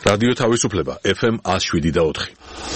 რადიო თავისუფლება FM 107.4.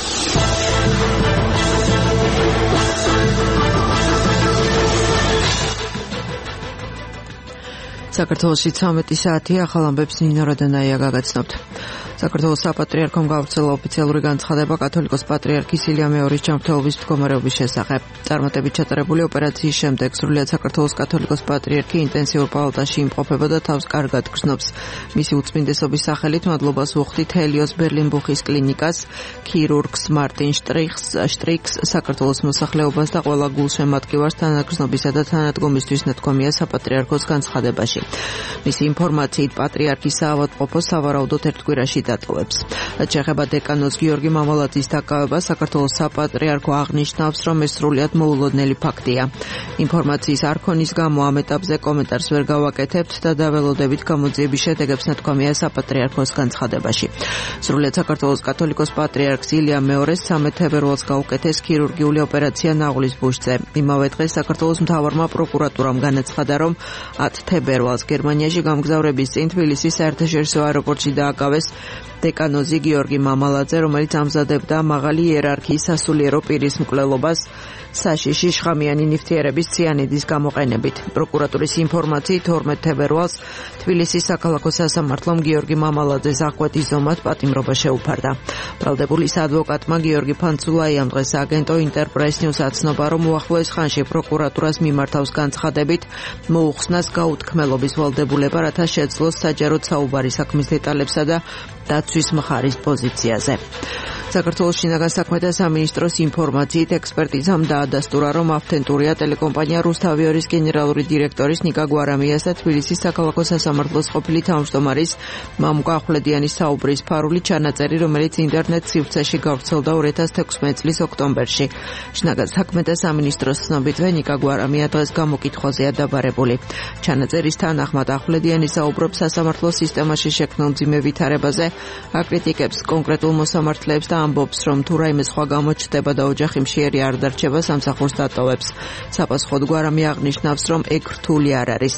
საქართველოში 13 საათი ახალ ამბებს ნინო როდანაია გაგაცნობთ. საქართველოს საპატრიარქომ გავრცელა ოფიციალური განცხადება კათოლიკოს პატრიარქის ილია მეორის ჯანმრთელობის მდგომარეობის შესახებ. წარმატებით ჩატარებული ოპერაციის შემდეგ სრულიად საქართველოს კათოლიკოს პატრიარქი ინტენსიურ პალატაში იმყოფება და თავს კარგად გრძნობს. მისი უწმინდესობის სახელით მადლობას ვუხდით ჰელიოს ბერლინბუხის კლინიკას, ქირურგს მარტინ შტრიქს, საქართველოს მოსახლეობას და ყველა გულშემატკივარს თანაგრძნობისა და თანადგომისთვის ნათქვამია საპატრიარქოს განცხადებაში. მისი ინფორმაციით პატრიარქის საავადმყოფო სავარაუდოდ ერთ კვირაში დატოვებს. რაც შეეხება დეკანოს გიორგი მამალაძის დაკავებას, საქართველოს საპატრიარქო აღნიშნავს, რომ ეს სრულიად მოულოდნელი ფაქტია. ინფორმაციის არქონის გამო ამ ეტაპზე კომენტარს ვერ გავაკეთებთ და დაველოდებით გამოძიების შედეგებს ნათქვამია საპატრიარქოს განცხადებაში. სრულიად საქართველოს კათოლიკოს პატრიარქს ილია მეორეს 13 თებერვალს გაუკეთეს ქირურგიული ოპერაცია ნაღლის ბუშზე. იმავე დღეს საქართველოს მთავარმა პროკურატურამ განაცხადა, რომ 10 თებერვალს გერმანიაში გამგზავრების წინ თბილისის საერთაშორისო აეროპორტში დააკავეს დეკანოზი გიორგი მამალაძე, რომელიც ამზადებდა მაღალი იერარქიის სასულიერო პირის მკვლელობას საშიში შხამიანი ნივთიერების ციანიდის გამოყენებით. პროკურატურის ინფორმაციით 12 თებერვალს თბილისის საქალაქო სასამართლომ გიორგი მამალაძეს აღკვეთის ზომად პატიმრობა შეუფარდა. ბრალდებულის ადვოკატმა გიორგი ფანცულაიამ დღეს აგენტო ინტერპრეს ნიუს აცნობა, რომ უახლოეს ხანში პროკურატურას მიმართავს განცხადებით მოუხსნას გაუთქმელობის ვალდებულება, რათა შეძლოს საჯაროდ საუბარი საქმის დეტალებსა და დაცვის მხარის პოზიციაზე. საქართველოს შინაგან საქმეთა სამინისტროს ინფორმაციით ექსპერტიზამ დაადასტურა, რომ ავთენტურია ტელეკომპანია რუსთავიორის გენერალური დირექტორის ნიკა გვარამიას და თბილისის საქალაქო სასამართლოს ყოფილი თავმჯდომარის მამუკა ახვლედიანის საუბრის ფარული ჩანაწერი, რომელიც ინტერნეტ სივრცეში გავრცელდა 2016 წლის ოქტომბერში. შინაგან საქმეთა სამინისტროს ცნობითვე ნიკა გვარამია დღეს გამოკითხვაზეა დაბარებული. ჩანაწერის თანახმად ახვლედიანი საუბრობს სასამართლოს სისტემაში შექმნილ მძიმე ვითარებაზე, აკრიტიკებს კონკრეტულ მოსამართლეებს და ამბობს, რომ თუ რაიმე სხვა გამოჩნდება და ოჯახი მშიერი არ დარჩება, სამსახურს დატოვებს. საპასუხოდ გვარამი აღნიშნავს, რომ ეგ რთული არ არის.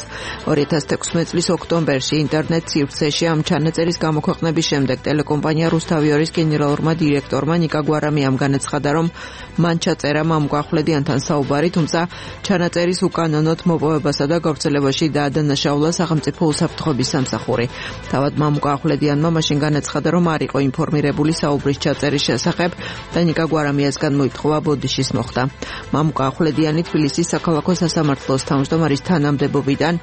2016 წლის ოქტომბერში ინტერნეტ სივრცეში ამ ჩანაწერის გამოქვეყნების შემდეგ ტელეკომპანია რუსთავიორის გენერალურმა დირექტორმა ნიკა გვარამიამ განაცხადა, რომ მან ჩაწერა მამუკა ახვლედიანთან საუბარი, თუმცა ჩანაწერის უკანონოდ მოპოვებასა და გავრცელებაში დაადანაშაულა სახელმწიფო უსაფრთხოების სამსახური. თავად მამუკა ახვლედიანმა მაშინ განაცხადა, რომ არ იყო ინფორმირებული საუბრის ჩაწერის შესახებ და ნიკა გვარამიასგან მოითხოვა ბოდიშის მოხდა. მამუკა ახვლედიანი თბილისის საქალაქო სასამართლოს თავმჯდომარის თანამდებობიდან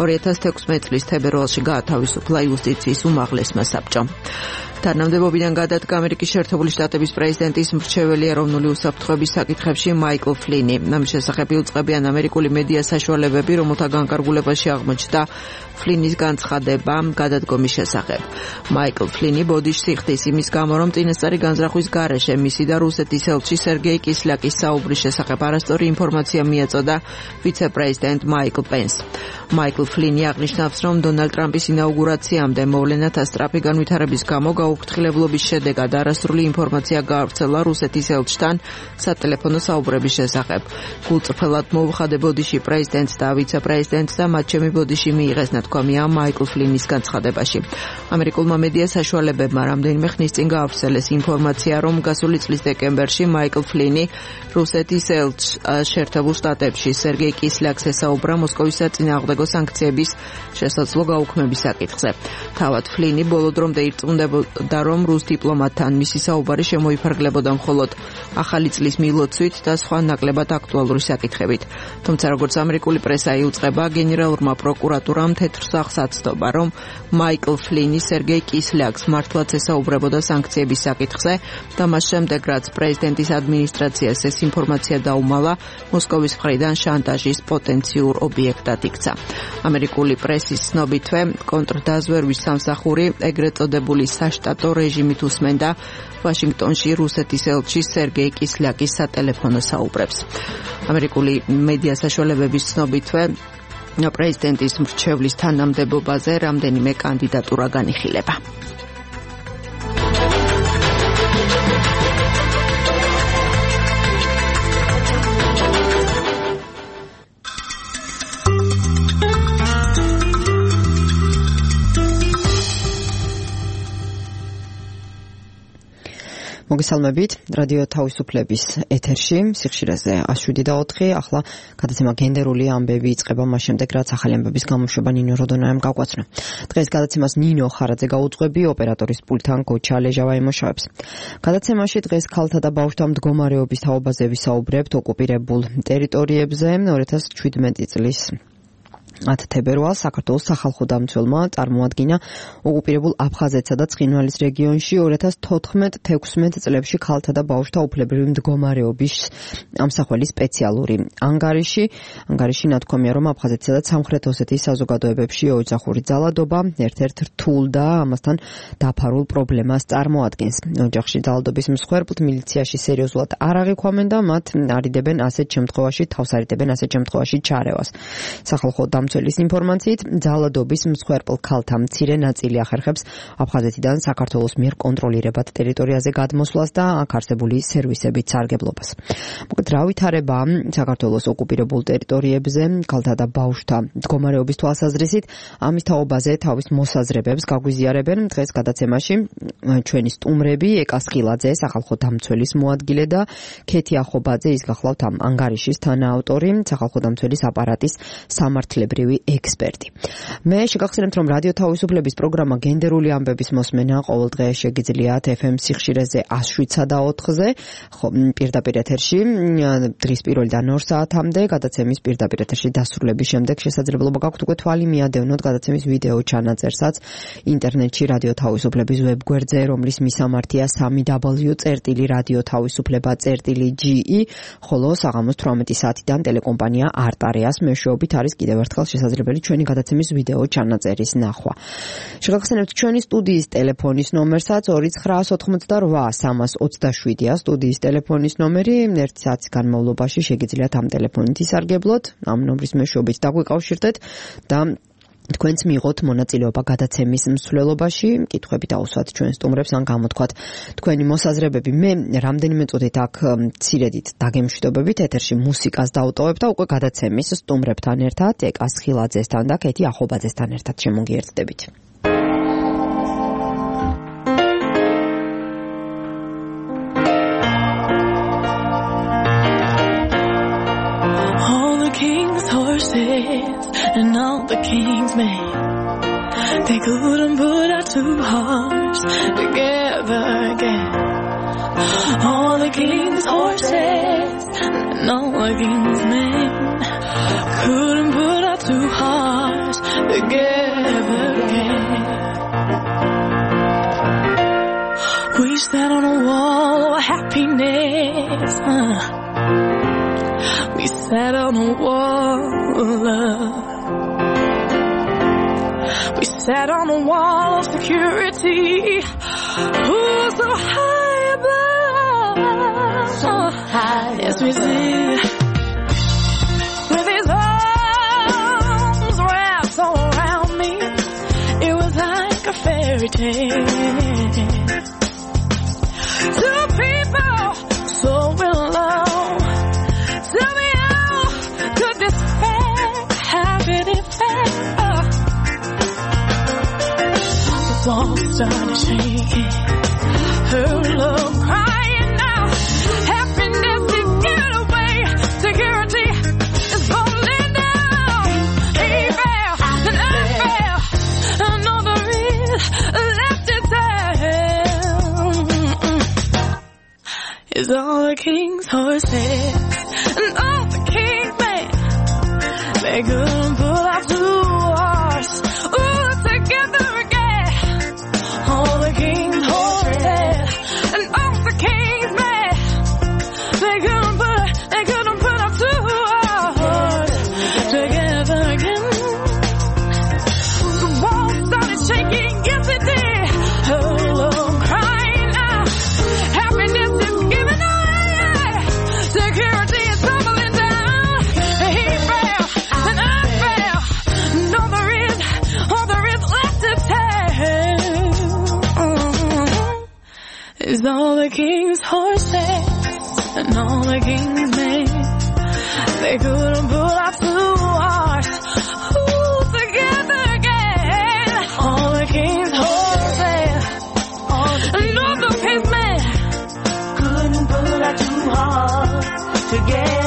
2016 წლის თებერვალში გაათავისუფლა იუსტიციის უმაღლესმა საბჭომ. თანამდებობიდან გადადგა ამერიკის შეერთებული შტატების პრეზიდენტის მრჩეველი ეროვნული უსაფრთხოების საკითხებში მაიკლ ფლინი. ამის შესახებ იუწყებიან ამერიკული მედია საშუალებები, რომელთა განკარგულებაში აღმოჩნდა ფლინის განცხადება გადადგომის შესახებ. მაიკლ ფლინი ბოდიშს იხდის იმის გამო, რომ წინასწარი განზრახვის გარეშე მისი და რუსეთის ელჩი სერგეი კისლაკის საუბრის შესახებ არასწორი ინფორმაცია მიაწოდა ვიცე-პრეზიდენტ მაიკლ პენს. მაიკლ ფლინი აღნიშნავს, რომ დონალდ ტრამპის ინაუგურაციამდე მოვლენათა სწრაფი განვითარების გამო გაუფრთხილებლობის შედეგად არასრული ინფორმაცია გაავრცელა რუსეთის ელჩთან სატელეფონო საუბრების შესახებ. გულწრფელად მოუხადე ბოდიში პრეზიდენტს და ვიცე-პრეზიდენტს და მათ ჩემი ბოდიში მიიღეს ნათქვამია მაიკლ ფლინის განცხადებაში. ამერიკულმა მედია საშუალებებმა რამდენიმე ხნის წინ გაავრცელეს ინფორმაცია, რომ გასული წლის დეკემბერში მაიკლ ფლინი რუსეთის ელჩს შეერთებულ შტატებში სერგეი კისლაკს ესაუბრა მოსკოვის საწინააღმდეგო სანქციების შესაძლო გაუქმების საკითხზე. თავად ფლინი ბოლო დრომდე ირწმუნდებოდა, რომ რუს დიპლომატთან მისი საუბარი შემოიფარგლებოდა მხოლოდ ახალი წლის მილოცვით და სხვა ნაკლებად აქტუალური საკითხებით. თუმცა როგორც ამერიკული პრესა იუწყება, გენერალურმა პროკურატურამ თეთრ სახლს აცნობა, რომ მაიკლ ფლინი სერგეი კისლაკს მართლაც ესაუბრებოდა სანქციების საკითხზე და მას შემდეგ, რაც პრეზიდენტის ადმინისტრაციას ეს ინფორმაცია დაუმალა, მოსკოვის მხრიდან შანტაჟის პოტენციურ ობიექტად იქცა. ამერიკული პრესის ცნობითვე, კონტრდაზვერვის სამსახური ეგრეთ წოდებული საშტატო რეჟიმით უსმენდა ვაშინგტონში რუსეთის ელჩი სერგეი კისლაკის სატელეფონო საუბრებს. ამერიკული მედია საშუალებების ცნობითვე, პრეზიდენტის მრჩევლის თანამდებობაზე რამდენიმე კანდიდატურა განიხილება. მოგესალმებით, რადიო თავისუფლების ეთერში, სიხშირეზე 107.4, ახლა გადაცემა გენდერული ამბები იწყება მას შემდეგ, რაც ახალი ამბების გამოშვება ნინო როდონაიამ გაგვაცნო. დღეს გადაცემას ნინო ხარაძე გაუძღვები, ოპერატორის პულტთან გოჩა ლეჟავა იმუშავებს. გადაცემაში დღეს ქალთა და ბავშვთა მდგომარეობის თაობაზე ვისაუბრებთ ოკუპირებულ ტერიტორიებზე 2017 წლის 10 თებერვალს საქართველოს სახალხო დამცველმა წარმოადგინა ოკუპირებულ აფხაზეთსა და ცხინვალის რეგიონში 2014-16 წლებში ქალთა და ბავშვთა უფლებრივი მდგომარეობის ამსახველი სპეციალური ანგარიში ნათქვამია, რომ აფხაზეთსა და სამხრეთ ოსეთის საზოგადოებებში ოჯახური ძალადობა ერთ-ერთ რთულ და ამასთან დაფარულ პრობლემას წარმოადგენს. ოჯახში ძალადობის მსხვერპლთ მილიციაში სერიოზულად არ აღიქვამენ და მათ თავს არიდებენ ასეთ შემთხვევაში ჩარევას. სახალხო დამცველის ინფორმაციით, ძალადობის მსხვერპლ ქალთა მცირე ნაწილი ახერხებს აფხაზეთიდან საქართველოს მიერ კონტროლირებად ტერიტორიაზე გადმოსვლას და აქ არსებული სერვისებით სარგებლობას. მოკლედ, რა ვითარება საქართველოს ოკუპირებულ ტერიტორიებზე ქალთა და ბავშვთა მდგომარეობის თვალსაზრისით, ამის თაობაზე თავის მოსაზრებებს გაგვიზიარებენ დღეს გადაცემაში ჩვენი სტუმრები ეკა სხილაძე, სახალხო დამცველის მოადგილე და ქეთი ახობაძე, ის გახლავთ ამ ანგარიშის თანაავტორი, სახალხო დამცველის აპარატის სამართლებრივი ექსპერტი. მე შეგახსენებთ, რომ რადიო თავისუფლების პროგრამა გენდერული ამბების მოსმენა ყოველ დღე შეგიძლიათ FM სიხშირეზე 107.4-ზე, პირდაპირ ეთერში დღის პირველიდან 2 საათამდე, გადაცემის პირდაპირ ეთერში დასრულების შემდეგ შესაძლებლობა გაქვთ უკვე თვალი მიადევნოთ გადაცემის ვიდეო ჩანაწერსაც ინტერნეტში რადიო თავისუფლების ვებგვერდზე, რომლის მისამართია www.radiotavisufleba.ge, ხოლო საღამოს 18 საათიდან ტელეკომპანია არტარეას მეშვეობით არის კიდევ ერთხელ შესაძლებელი ჩვენი გადაცემის ვიდეო ჩანაწერის ნახვა. შეგახსენებთ ჩვენი სტუდიის ტელეფონის ნომერსაც 2988327-ია სტუდიის ტელეფონის ნომერი. 1 საათის განმავლობაში შეგიძლიათ ამ ტელეფონით ისარგებლოთ, ამ ნომრის მეშვეობით დაგვიკავშირდეთ და თქვენც მიიღოთ მონაწილეობა გადაცემის მსვლელობაში, კითხვები დაუსვათ ჩვენ სტუმრებს ან გამოთქვათ თქვენი მოსაზრებები. მე რამდენიმე წუთით აქ მცირედით დაგემშვიდობებით ეთერში მუსიკას დავტოვებ და უკვე გადაცემის სტუმრებთან ერთად ეკა სხილაძესთან და ქეთი ახობაძესთან ერთად შემოგიერთდებით. And all the king's men, they couldn't put our two hearts together again. All the king's horses and all the king's men couldn't put our two hearts together again. We sat on a wall of happiness. We sat on a wall of love. We sat on a wall of security. Oh, so high above. So high. Yes, we did. With his arms wrapped all around me, it was like a fairy tale. Two people so in love. Tell me how could this how did it fail? The walls started shaking, her love crying now. Happiness is getting away, security is falling down. He fell and I fell, another is left to tell. Is all the king's horses and all the king's men, they couldn't pull our two hearts together again. All the king's horses and all the king's men, they couldn't put our two hearts together again. The walls started shaking, yes it did. Her love crying out, happiness is giving away, security is tumbling down. He fell and I fell, all there is left to tell. Is all the king's horses and all the king's men, they couldn't pull our two hearts together again. All the king's horses and all the king's men,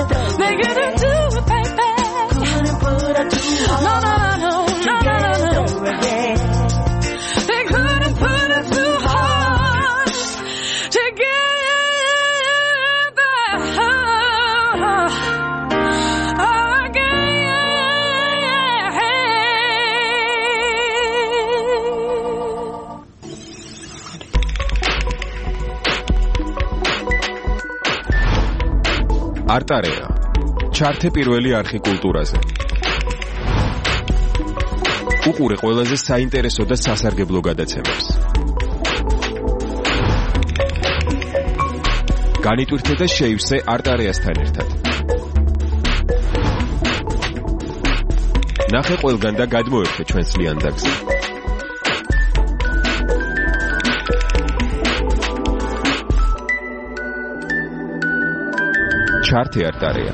Begging to do it, baby. Couldn't put her too hard. No. Again. They couldn't put her too hard together. არტარეა ჩართე პირველი არხი კულტურაზე. უყურე ყველაზე საინტერესო და სასარგებლო გადაცემებს. განიტვირთე და შეივსე არტარეასთან ერთად. ნახე ყველგან და გადმოერთე ჩვენს ლიანდაგზე. ჩართე არტარეა.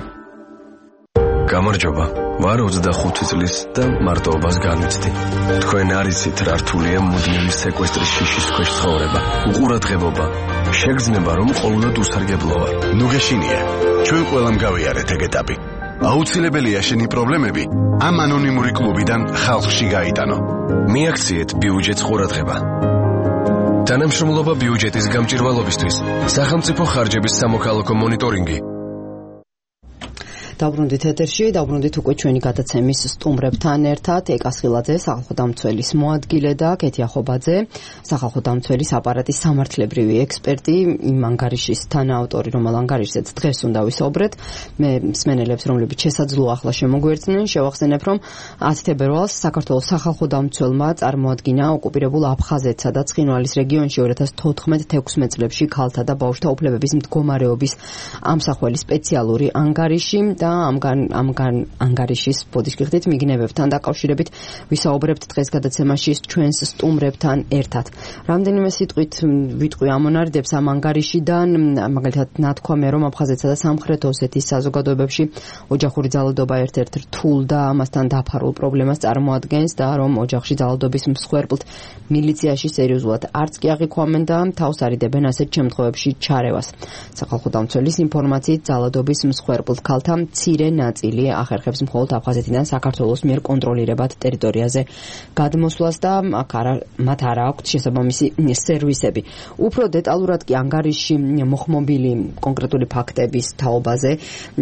გამარჯობა. ვარ 25 წლის და მარტოობას განვიცდი. თქვენ არ იცით რა რთულია მუდმივი სეკვესტრის შიშის ქვეშ ცხოვრება. უყურადღებობა. შეგრძნება რომ ყოველდღე უსარგებლო ვარ. ნუ გეშინია. ჩვენ ყველამ გავიარეთ ეგ ეტაპი. აუცილებელია შენი პრობლემები ამ ანონიმური კლუბიდან ხალხში გაიტანო. მიაქციეთ ბიუჯეტს ყურადღება. თანამშრომლობა ბიუჯეტის გამჭირვალობისთვის. სახელმწიფო ხარჯების სამოქალაქო მონიტორინგი. დავბრუნდით ეთერში, დავბრუნდით უკვე ჩვენი გადაცემის სტუმრებთან ერთად, ეკა სხილაძე, სახალხო დამცველის მოადგილე და კეთი ახობაძე, სახალხო დამცველის აპარატის სამართლებრივი ექსპერტი, იმ ანგარიშის თანაავტორი, რომელ ანგარიშზეც დღეს უნდა ვისაუბრეთ. მე მსმენელებს, რომლებიც შესაძლოა ახლა შემოგვერწნენ, შევახსენებ, რომ 10 თებერვალს საქართველოს სახალხო დამცველმა წარმოადგინა ოკუპირებულ აფხაზეთსა და ცხინვალის რეგიონში 2014-16 წლებში ქალთა და ბავშვთა უფლებების მდგომარეობის ამსახველი სპეციალური ანგარიში და ამ ანგარიშის ბოდიშკიხდით მიგნებებთან დაკავშირებით ვისაუბრებთ დღეს გადაცემაში ჩვენს სტუმრებთან ერთად. რამდენიმე სიტყვით ვიტყვი ამონარიდებს ამ ანგარიშიდან, მაგალითად ნათქვამია, რომ აფხაზეთსა და სამხრეთ ოსეთის საზოგადოებებში ოჯახური ძალადობა ერთ-ერთ რთულ და ამასთან დაფარულ პრობლემას წარმოადგენს და რომ ოჯახში ძალადობის მსხვერპლთ მილიციაში სერიოზულად არც კი აღიქვამენ და თავს არიდებენ ასეთ შემთხვევებში ჩარევას. სახალხო დამცველის ინფორმაციით ძალადობის მსხვერპლთ ქალთა მცირე ნაწილი ახერხებს მხოლოდ აფხაზეთიდან საქართველოს მიერ კონტროლირებად ტერიტორიაზე გადმოსვლას და მათ არ აქვთ შესაბამისი სერვისები. უფრო დეტალურად კი ანგარიში მოხმობილი კონკრეტული ფაქტების თაობაზე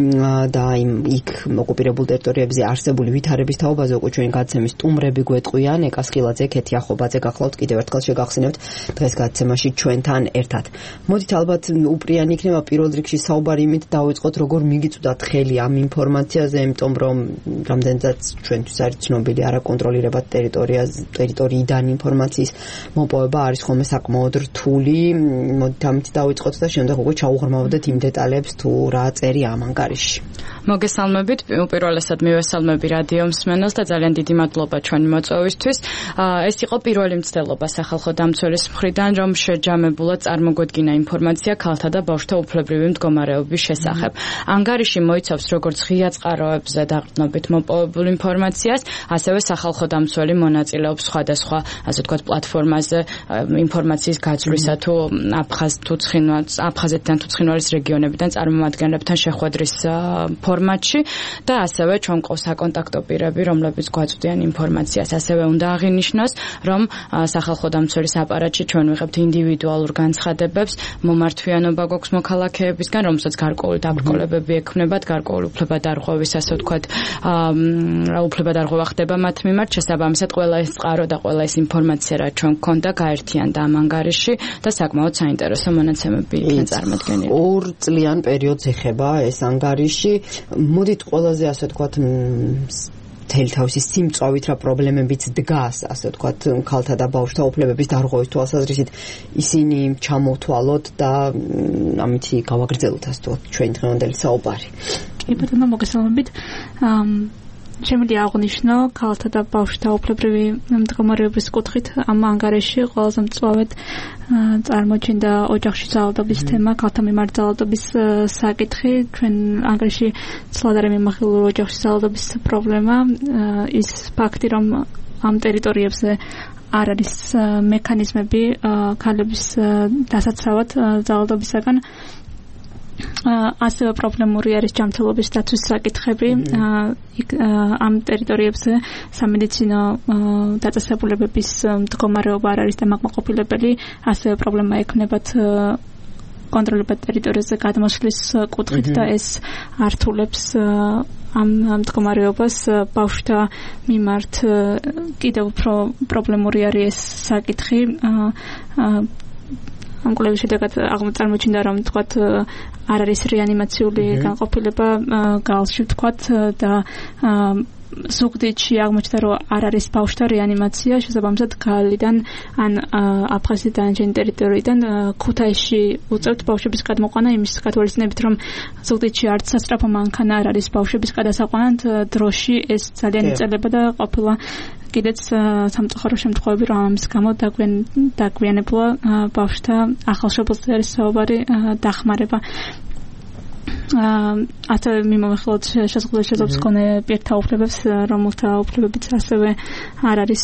და იქ ოკუპირებულ ტერიტორიებზე არსებული ვითარების თაობაზე უკვე ჩვენი გადაცემის სტუმრები გვეტყვიან, ეკა სხილაძე, კეთი ახობაძე, გახლავთ კიდევ ერთხელ შეგახსენებთ დღეს გადაცემაში ჩვენთან ერთად. მოდით ალბათ უპრიანი იქნება პირველ რიგში საუბარი იმით დავიწყოთ, როგორ მიგიწვდათ ხელი ამ ინფორმაციაზე, იმიტომ რომ რამდენადაც ჩვენთვის არის ცნობილი არაკონტროლირებად ტერიტორიიდან ინფორმაციის მოპოვება არის ხოლმე საკმაოდ რთული. მოდით ამით დავიწყოთ და შემდეგ უკვე ჩაუღრმავდეთ იმ დეტალებს თუ რა წერია ამ ანგარიშში. მოგესალმებით, უპირველესად მივესალმები რადიო მსმენელს და ძალიან დიდი მადლობა ჩვენი მოწვევისთვის. ეს იყო პირველი მცდელობა სახალხო დამცველის მხრიდან, რომ შეჯამებულად წარმოგვედგინა ინფორმაცია ქალთა და ბავშვთა უფლებრივი მდგომარეობის შესახებ. ანგარიში მოიცავს როგორც ღია წყაროებზე დაყრდნობით მოპოვებულ ინფორმაციას, ასევე სახალხო დამცველი მონაწილეობს სხვადასხვა, ასე ვთქვათ, პლატფორმაზე ინფორმაციის გაცვლისა თუ აფხაზეთიდან თუ ცხინვალის რეგიონებიდან წარმომადგენლებთან შეხვედრის ფორმატში და ასევე ჩვენ ყავს საკონტაქტო პირები, რომლებიც გვაწვდიან ინფორმაციას. ასევე უნდა აღინიშნოს, რომ სახალხო დამცველის აპარატში ჩვენ ვიღებთ ინდივიდუალურ განცხადებებს, მომართვიანობა გვაქვს მოქალაქეებისგან, რომელსაც გარკვეული დაბრკოლებები ექმნებათ, გარკვეული უფლებადარღვევის, ასე ვთქვათ, უფლებადარღვევა ხდება მათ მიმართ. შესაბამისად, ყველა ეს წყარო და ყველა ეს ინფორმაცია, რაც ჩვენ გვქონდა, გაერთიანდა ამ ანგარიში და საკმაოდ საინტერესო მონაცემები იქნა წარმოდგენილი. 2 წლიან პერიოდს ეხება ეს ანგარიში. მოდით ყველაზე, ასე ვთქვათ, მთელი თავისი სიმწვავით რა პრობლემებიც დგას, ასე ვთქვათ, ქალთა და ბავშვთა უფლებების დარღვევის თვალსაზრისით ისინი ჩამოვთვალოთ და ამით გავაგრძელოთ, ასე ვთქვათ, ჩვენი დღევანდელი საუბარი. კი ბატონო, მოგესალმებით. შემიძლია აღვნიშნო ქალთა და ბავშვთა უფლებრივი მდგომარეობის კუთხით ამ ანგარიში ყველაზე მწვავედ წარმოჩენდა ოჯახში ძალადობის თემა, ქალთა მიმართ ძალადობის საკითხი. ჩვენ ანგარიში ცლად არის მიმახილული ოჯახში ძალადობის პრობლემა, ის ფაქტი, რომ ამ ტერიტორიებზე არ არის მექანიზმები ქალების დასაცავად ძალადობისაგან. ასევე პრობლემური არის ჯანმრთელობის დაცვის საკითხები. ამ ტერიტორიებზე სამედიცინო დაწესებულებების მდგომარეობა არ არის დამაკმაყოფილებელი, ასევე პრობლემა ექნებათ კონტროლებად ტერიტორიაზე გადმოსვლის კუთხით და ეს ართულებს ამ მდგომარეობას ბავშვთა მიმართ კიდევ უფრო პრობლემური არის ეს საკითხი. ამ კვლევის შედეგად აღმოჩნდა, რომ თქვათ არ არის რეანიმაციული განყოფილება გალში თქვათ და ზუგდიდში აღმოჩნდა, რომ არ არის ბავშვთა რეანიმაცია, შესაბამისად გალიდან ან აფხაზეთიდან ან ტერიტორიიდან ქუთაისში უწევთ ბავშვების გადმოყვანა იმის გათვალისწინებით, რომ ზუგდიდში არც სასწრაფო მანქანა არ არის ბავშვების გადასაყვანად დროში, ეს ძალიან იწელება და ყოფილა კიდეც სამწუხარო შემთხვევები, რომ ამის გამო დაგვიანებულა ბავშვთა ახალშობილზე არის საუბარი დახმარება. ასევე მიმოვიხილოთ შეზღუდვის მქონე პირთა უფლებებს, რომელთა უფლებებიც ასევე არ არის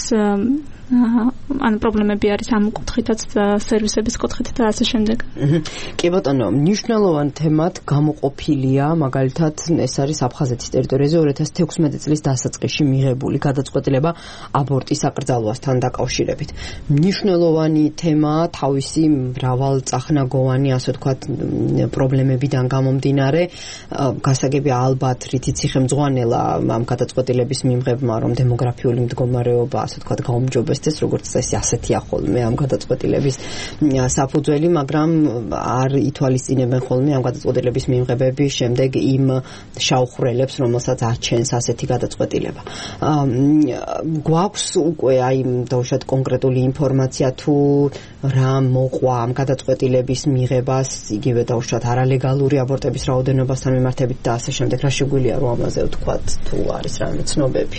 ან პრობლემები არის ამ კუთხითაც და სერვისების კუთხით და ასე შემდეგ. კი ბატონო, მნიშვნელოვან თემად გამოყოფილია მაგალითად ეს არის აფხაზეთის ტერიტორიაზე 2016 წლის დასაწყისში მიღებული გადაწყვეტილება აბორტის აკრძალვასთან დაკავშირებით. მნიშვნელოვანი თემა თავისი მრავალწახნაგოვანი, ასე ვთქვათ, პრობლემებიდან გამომდინარე, გასაგებია ალბათ რითიც იხემძღვანელა ამ გადაწყვეტილების მიმღებმა, რომ დემოგრაფიული მდგომარეობა, ასე ვთქვათ, გაუმჯობესდეს, როგორც წესი ასეთია ხოლმე ამ გადაწყვეტილების საფუძველი, მაგრამ არ ითვალისწინებენ ხოლმე ამ გადაწყვეტილების მიმღებების შემდეგ იმ შაუხრელებს, რომელსაც აჩენს ასეთი გადაწყვეტილება. გვაქვს უკვე აი დავუშვათ კონკრეტული ინფორმაცია თუ რა მოყვა ამ გადაწყვეტილების მიღებას, იგივე დავუშვათ არალეგალური აბორტების რაოდენობასთან მიმართებით და ასე შემდეგ, რა შეგვიძლია რომ ამაზე ვთქვათ, თუ არის რამე ცნობები.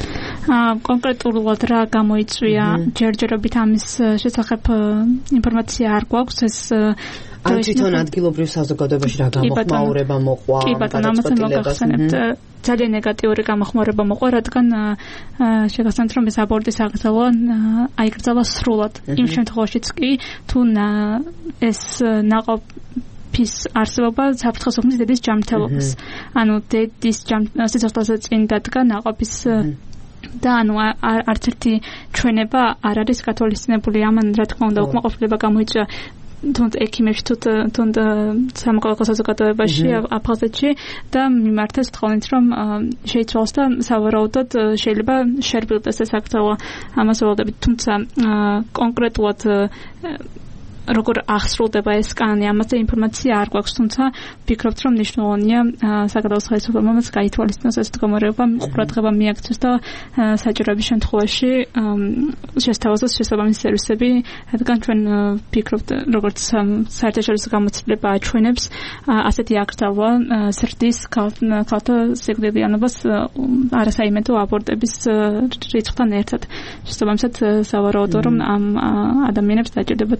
კონკრეტულად რა გამოიწვია ჯერჯერობით ამის შესახებ ინფორმაცია არ გვაქვს, ეს ან თვითონ ადგილობრივ საზოგადოებაში რა გამოხმაურება მოყვა ამ გადაწყვეტილებას. ძალიან ნეგატიური გამოხმაურება მოყვა, რადგან შეგახსენებთ, რომ ეს აბორტის აკრძალვა აიკრძალა სრულად. იმ შემთხვევაშიც კი თუ ეს ნაყოფის არსებობა საფრთხეს უქმნის დედის ჯანმრთელობას. ანუ დედის სიცოცხლეზე წინ დადგა ნაყოფის და ანუ არც ერთი ჩვენება არ არის გათვალისწინებული ამან, რა თქმა უნდა, უკმაყოფილება გამოიწვია თუნდ ექიმებში, თუნდ სამოქალაქო საზოგადოებაში აფხაზეთში და მიმართეს თხოვნით, რომ შეიცვალოს და სავარაუდოდ შეიძლება შერბილდეს ეს აკრძალვა ამას ველოდებით, თუმცა კონკრეტულად როგორ აღსრულდება ეს კანონი, ამაზე ინფორმაცია არ გვაქვს, თუმცა ვფიქრობთ, რომ მნიშვნელოვანია საგადაოს ხელისუფლებამ გაითვალისწინოს ეს მდგომარეობა, ყურადღება მიაქცეს და საჭიროების შემთხვევაში შესთავაზოს შესაბამისი სერვისები, რადგან ჩვენ ვფიქრობთ, როგორც საერთაშორისო გამოცდილება აჩვენებს, ასეთი აკრძალვა ზრდის ქალთა სიკვდილიანობას არასაიმედო აბორტების რიცხვთან ერთად. შესაბამისად სავარაუდოა, რომ ამ ადამიანებს დაჭირდებათ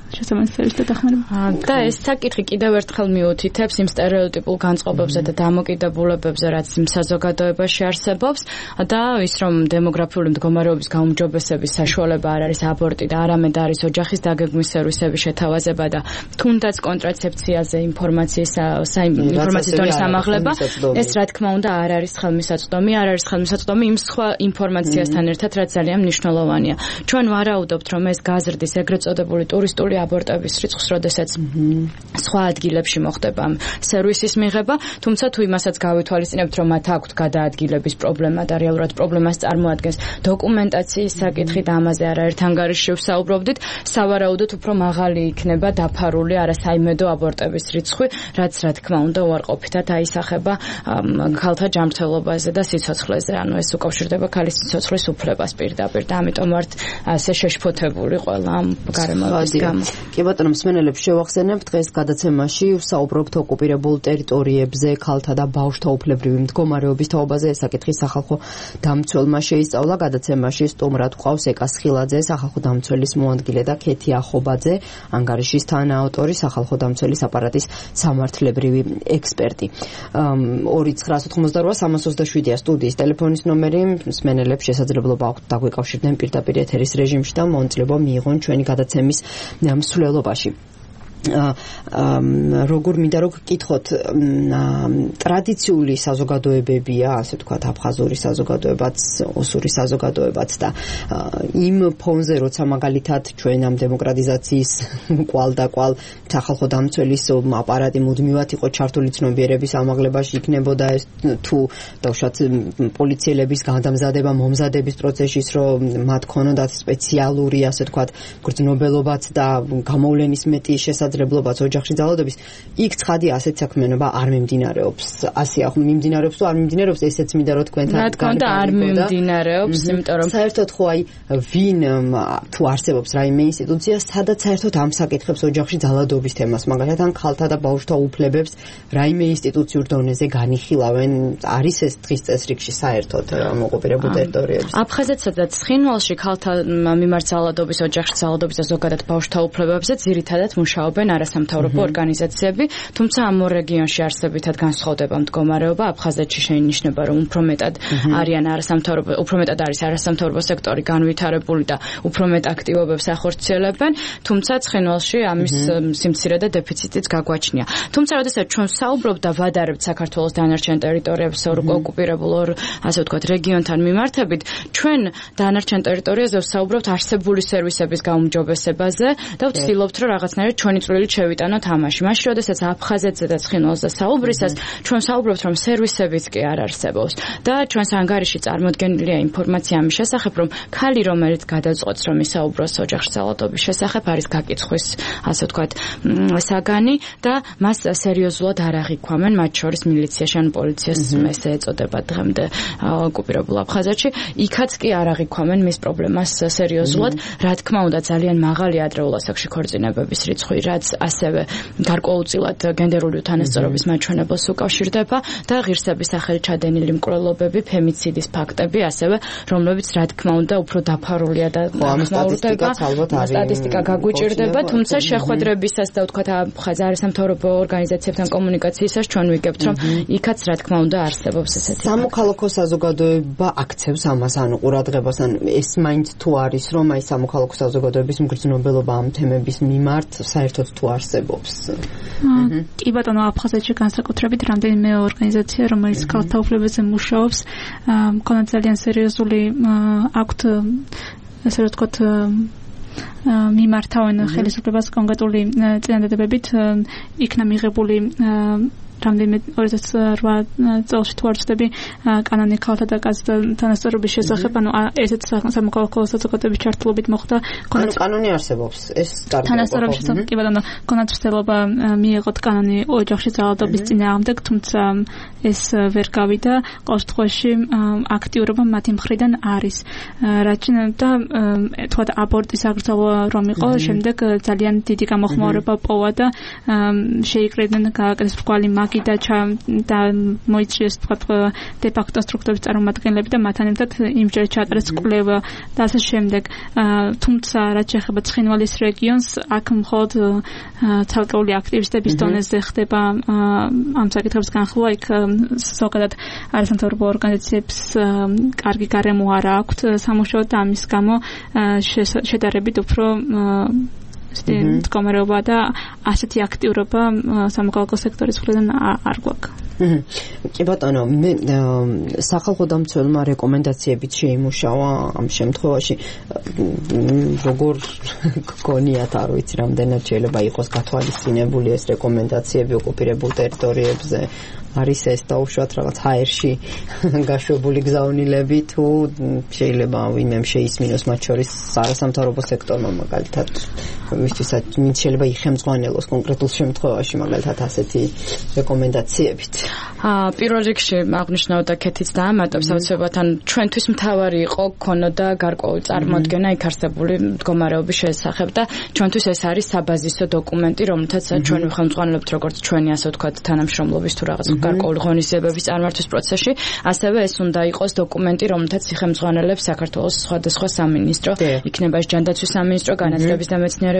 და ეს საკითხი კიდევ ერთხელ მიუთითებს იმ სტერეოტიპულ განწყობებზე და დამოკიდებულებებზე, რაც იმ საზოგადოებაში არსებობს და ის რომ დემოგრაფიული მდგომარეობის გაუმჯობესების საშუალება არ არის აბორტი და არამედ არის ოჯახის დაგეგმვის სერვისების შეთავაზება და თუნდაც კონტრაცეფციაზე ინფორმაციის დონის ამაღლება, ეს რა თქმა უნდა არ არის ხელმისაწვდომი, იმ სხვა ინფორმაციასთან ერთად, რაც ძალიან მნიშვნელოვანია. ჩვენ ვარაუდობთ, რომ ეს გაზრდის ეგრეთ წოდებული ტურისტული აბორტების რიცხვს, როდესაც სხვა ადგილებში მოხდება სერვისის მიღება, თუმცა თუ იმასაც გავითვალისწინებთ, რომ მათ აქვთ გადაადგილების პრობლემა და რეალურად პრობლემას წარმოადგენს დოკუმენტაციის საკითხი და ამაზე არაერთ ანგარიშში ვსაუბრობდით, სავარაუდოდ უფრო მაღალი იქნება დაფარული არასაიმედო აბორტების რიცხვი, რაც რა თქმა უნდა უარყოფითად აისახება ქალთა ჯანმრთელობაზე და სიცოცხლეზე, ანუ ეს უკავშირდება ქალის სიცოცხლის უფლებას პირდაპირ და ამიტომ ვართ ასე შეშფოთებული ყველა ამ გარემოების გამო. კი ბატონო, მსმენელებს შევახსენებთ, დღეს გადაცემაში ვსაუბრობთ ოკუპირებულ ტერიტორიებზე ქალთა და ბავშვთა უფლებრივი მდგომარეობის თაობაზე. ეს საკითხი სახალხო დამცველმა შეისწავლა. გადაცემაში სტუმრად გვყავს ეკას ხილაძე, სახალხო დამცველის მოადგილე და ქეთი ახობაძე, ანგარიშის თანაავტორი, სახალხო დამცველის აპარატის სამართლებრივი ექსპერტი. 2988-327-ია სტუდიის ტელეფონის ნომერი. მსმენელებს შესაძლებლობა აქვთ დაგვეკავშირდნენ პირდაპირ ეთერის რეჟიმში და მონაწილეობა მიიღონ ჩვენი გადაცემის მსვლელობაში. როგორ მინდა რომ გკითხოთ ტრადიციული საზოგადოებებია, ასე ვთქვათ, აფხაზური საზოგადოებაც, ოსური საზოგადოებაც და იმ ფონზე როცა მაგალითად ჩვენ ამ დემოკრატიზაციის კვალ სახალხო დამცველის აპარატი მუდმივად იყო ჩართული ცნობიერების ამაღლებაში, იქნებოდა ეს თუ დავუშვათ პოლიციელების გადამზადება მომზადების პროცესის, რომ მათ ქონოდათ სპეციალური, ასე ვთქვათ, გრძნობელობაც და გამოვლენის მეტი შესაძლებლობაც ოჯახში ძალადობის, იქ ცხადი ასეთ საქმიანობა არ მიმდინარეობს. ასე ახლა მიმდინარეობს თუ არ მიმდინარეობს, ესეც მინდა რომ თქვენთან რა თქმა უნდა არ მიმდინარეობს, იმიტომ რომ საერთოდ ხო აი ვინ თუ არსებობს რაიმე ინსტიტუცია, სადაც საერთოდ ამ საკითხებს ოჯახში ძალადობის თემას, მაგალითად ან ქალთა და ბავშვთა უფლებებს რაიმე ინსტიტუციურ დონეზე განიხილავენ, არის ეს დღის წესრიგში საერთოდ მოყოლებულ ტერიტორიებში. აფხაზეთსა და ცხინვალში ქალთა მიმართ ძალადობის, ოჯახში ძალადობის და ზოგადად ბავშვთა უფლებებზე ძირითადად მუშაობენ არასამთავრობო ორგანიზაციები, თუმცა ამ ორ რეგიონში არსებითად განსხვავდება მდგომარეობა. აფხაზეთში შეინიშნება, რომ უფრო მეტად არის არასამთავრობო სექტორი განვითარებული და უფრო მეტ აქტივობებს ახორციელებენ, თუმცა ცხინვალში ამის სიმცირე და დეფიციტიც გაგვაჩნია. თუმცა როდესაც ჩვენ საუბრობთ და ვადარებთ საქართველოს დანარჩენ ტერიტორიებს ოკუპირებულ ასე ვთქვათ რეგიონთან მიმართებით, ჩვენ დანარჩენ ტერიტორიაზე ვსაუბრობთ არსებული სერვისების გაუმჯობესებაზე და ვცდილობთ, რომ რაღაცნაირად ჩვენი წვლილი შევიტანოთ ამაში. მაშინ როდესაც აფხაზეთზე და ცხინვალზე საუბრისას ჩვენ საუბრობთ, რომ სერვისებიც კი არ არსებობს და ჩვენს ანგარიში წარმოდგენილია ინფორმაცია ამის შესახებ, რომ ქალი რომელიც გადაწყვეტს, რომ ისაუბროს ოჯახში ძალადობის შესახებ, არის გაკიცხვის ასე ვთქვათ საგანი და მას სერიოზულად არ აღიქვამენ, მათ შორის მილიციაში ან პოლიციას ესე ეწოდება დღემდე ოკუპირებულ აფხაზეთში. იქაც კი არ აღიქვამენ მის პრობლემას სერიოზულად. რა თქმა უნდა, ძალიან მაღალი ადრეულ ასაკში ქორწინებების რიცხვი, რაც ასევე გარკვეულწილად გენდერული უთანასწორობის მაჩვენებელს უკავშირდება და ღირსების სახელით ჩადენილი მკვლელობები, ფემიციდის ფაქტები, ასევე რომლებიც რა თქმა უნდა უფრო დაფარულია და სტატისტიკა გაგვიჭირდება, თუმცა შეხვედრებისას და ვთქვათ არასამთავრობო ორგანიზაციებთან კომუნიკაციისას ჩვენ ვიგებთ, რომ იქაც რა თქმა უნდა არსებობს ესეთი. სამოქალაქო საზოგადოება აქცევს ამას, ანუ ყურადღებას, ან ეს მაინც თუ არის, რომ აი სამოქალაქო საზოგადოების მგრძნობელობა ამ თემების მიმართ საერთოდ თუ არსებობს. კი ბატონო, აფხაზეთში განსაკუთრებით რამდენიმე ორგანიზაცია, რომელიც ქალთა უფლებებზე მუშაობს, მქონდა ძალიან სერიოზული აქვთ ასე ვთქვათ მიმართავენ ხელისუფლებას კონკრეტული წინადადებებით, იქნა მიღებული რამდენიმე 2008 წელს თუ არ ვცდები კანონი ქალთა და კაცთა თანასწორობის შესახებ, ანუ ესეც სამოქალაქო საზოგადოების ჩართულობით მოხდა. კანონი არსებობს, ეს თანასწორობის შესახებ კი ბატონო, ქონდა ცდილობა მიიღოთ კანონი ოჯახში ძალადობის წინააღმდეგ, თუმცა ეს ვერ გავიდა. ყოველ შემთხვევაში აქტიურობა მათი მხრიდან არის. და თქვათ აბორტის აკრძალვა რომ იყო, შემდეგ ძალიან დიდი გამოხმაურება პოვა და შეიკრიბნენ გააკეთეს ბრკვალი და მოიწვიეს თქვათ დე-ფაქტო სტრუქტურების წარმომადგენლები და მათთან ერთად იმჯერად ჩაატარეს კვლევა და ასე შემდეგ. თუმცა რაც შეეხება ცხინვალის რეგიონს, აქ მხოლოდ ცალკეული აქტივისტების დონეზე ხდება ამ საკითხების განხილვა. იქ ზოგადად არასამთავრობო ორგანიზაციებს კარგი გარემო არ აქვთ სამუშაოდ და ამის გამო შედარებით უფრო მდგომარეობა და ასეთი აქტიურობა სამოქალაქო სექტორის მხრიდან არ გვაქვს. კი ბატონო, მე სახალხო დამცველმა რეკომენდაციებით შეიმუშავა ამ შემთხვევაში, როგორ გქონიათ, არ ვიცი, რამდენად შეიძლება იყოს გათვალისწინებული ეს რეკომენდაციები ოკუპირებულ ტერიტორიებზე, არის ეს დაუშვათ რაღაც ჰაერში გაშვებული გზავნილები, თუ შეიძლება ვინმემ შეისმინოს, მათ შორის არასამთავრობო სექტორმა მაგალითად, მისთვისაც ვინც შეიძლება იხემძღვანელოს კონკრეტულ შემთხვევაში მაგალითად ასეთი რეკომენდაციებით. პირველ რიგში აღნიშნავდა კეთიც და ამატებს აუცილებლად ჩვენთვის მთავარი იყო ქონოდა გარკვეული წარმოდგენა იქ არსებული მდგომარეობის შესახებ და ჩვენთვის ეს არის საბაზისო დოკუმენტი, რომელთაც ჩვენ ვხელმძღვანელებთ როგორც ჩვენი ასე ვთქვათ თანამშრომლობის თუ რაღაც გარკვეული ღონისძიებების წარმართვის პროცესში, ასევე ეს უნდა იყოს დოკუმენტი, რომელთაც იხელმძღვანელებს საქართველოს სხვადასხვა სამინისტრო, იქნება ეს ჯანდაცვის სამინისტრო, განათლების და მეცნიერების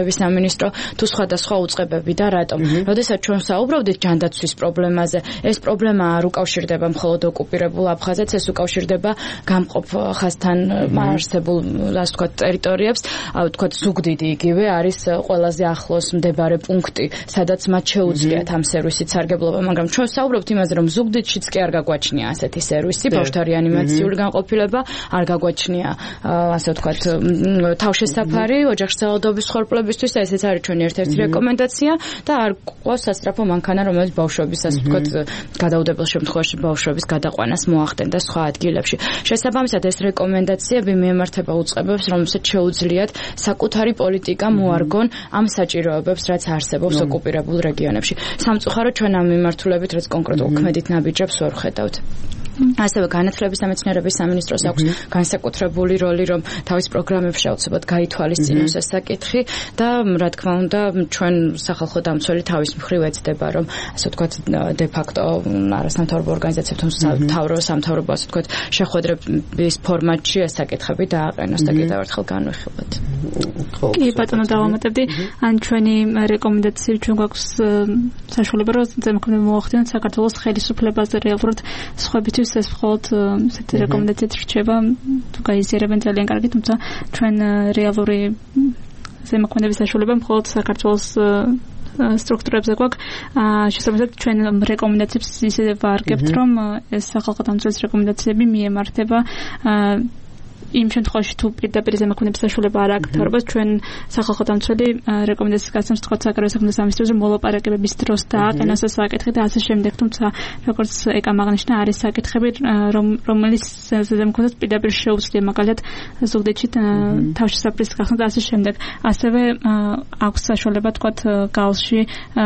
მდგომარეობის სამინისტრო თუ სხვადასხვა უწყებები და რატომ. როდესაც ჩვენ საუბრობდით ჯანდაცვის პრობლემაზე, ეს პრობლემა არ უკავშირდება მხოლოდ ოკუპირებულ აფხაზეთს, ეს უკავშირდება გამყოფ ხაზთან არსებულ, ასე ვთქვათ, ტერიტორიებს, ვთქვათ, ზუგდიდი იგივე არის ყველაზე ახლოს მდებარე პუნქტი, სადაც მათ შეუძლიათ ამ სერვისით სარგებლობა, მაგრამ ჩვენ საუბრობთ იმაზე, რომ ზუგდიდშიც კი არ გაგვაჩნია ასეთი სერვისი, ბავშვთა რეანიმაციული განყოფილება, არ გაგვაჩნია, ასე ვთქვათ, თავშესაფარი ოჯახში ძალადობის ხორბლებისთვის და ესეც არის ჩვენი ერთ-ერთი რეკომენდაცია და არ გვყავს სასწრაფო მანქანა, რომელიც ბავშვების, ასე ვთქვათ, გადაუდებელ შემთხვევაში ბავშვების გადაყვანას მოახდენდა სხვა ადგილებში. შესაბამისად, ეს რეკომენდაციები მიემართება უწყებებს, რომელსაც შეუძლიათ საკუთარი პოლიტიკა მოარგონ ამ საჭიროებებს, რაც არსებობს ოკუპირებულ რეგიონებში. სამწუხაროდ ჩვენ ამ მიმართულებით, რაც კონკრეტულ ქმედით ნაბიჯებს ვერ ხედავთ. ასევე განათლების და მეცნიერების სამინისტროს აქვს განსაკუთრებული როლი, რომ თავის პროგრამებში აუცილებლად გაითვალისწინოს ეს საკითხი და რა თქმა უნდა, ჩვენ სახალხო დამცველი თავის მხრივ ეცდება, რომ ასე ვთქვათ, de facto არასამთავრობო ორგანიზაციებთან სამთავრობო, ასე ვთქვათ, შეხვედრების ფორმატში ეს საკითხები დააყენოს და კიდევ ერთხელ განვიხილოთ. კი, ბატონო, დავამატებდი, ან ჩვენი რეკომენდაციები ჩვენ გვაქვს საშუალება, რომ ზემოქმედება მოახდინოთ საქართველოს ხელისუფლებაზე რეალურად სხვებით ეს მხოლოდ ესეთი რეკომენდაციით რჩება, თუ გაიზიარებენ ძალიან კარგი, თუმცა ჩვენ რეალური ზემოქმედების საშუალება მხოლოდ საქართველოს სტრუქტურებზე გვაქვს. შესაბამისად, ჩვენ რეკომენდაციებს ისე ვარგებთ, რომ ეს სახალხო დამცველის რეკომენდაციები მიემართება იმ შემთხვევაში თუ პირდაპირ ზემოქმედების საშუალება არ აქვს თავრობას, ჩვენ სახალხო დამცველი რეკომენდაციას გასცემს თქვა საგარეო საქმეთა სამინისტროზე მოლაპარაკებების დროს დააყენოს ეს საკითხი და ასე შემდეგ, თუმცა როგორც ეკამ აღნიშნა, არის საკითხები, რომელიც ზემოქმედებს პირდაპირ შეუძლია მაგალითად ზუგდიდში თავშესაფრის გახსნა და ასე შემდეგ. ასევე აქვს საშუალება თქვა გალში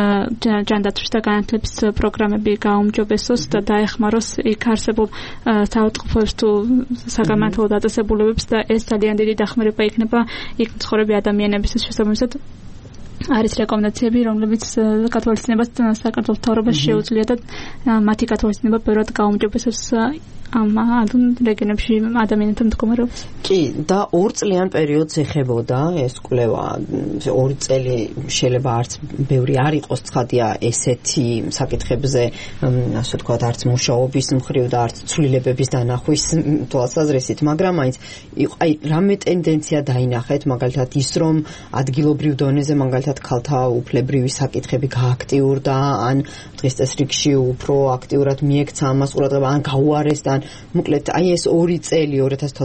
ჯანდაცვის და განათლების პროგრამები გაუმჯობესოს და დაეხმაროს იქ არსებულ საავადმყოფოებს თუ საგანმანათლებლო დაწესებულებებს და ეს ძალიან დიდი დახმარება იქნება იქ მცხოვრები ადამიანებისთვის. შესაბამისად არის რეკომენდაციები, რომლებიც გათვალისწინებას საქართველოს მთავრობას შეუძლია და მათი გათვალისწინება ბევრად გაუმჯობესებს ამ რეგიონებში ადამიანთა მდგომარეობას. კი, და 2 წლიან პერიოდს ეხებოდა ეს კვლევა. 2 წელი შეიძლება არც ბევრი არ იყოს, ცხადია ესეთი საკითხებზე, ასე ვთქვათ, არც მუშაობის მხრივ და არც ცვლილებების დანახვის თვალსაზრისით, მაგრამ აი რამე ტენდენცია დაინახეთ, მაგალითად ის, რომ ადგილობრივ დონეზე მაგალითად ქალთა უფლებრივი საკითხები გააქტიურდა, ან დღეს წესრიგში უფრო აქტიურად მიექცა ამას ყურადღება, ან გაუარეს და მოკლედ აი ეს 2 წელი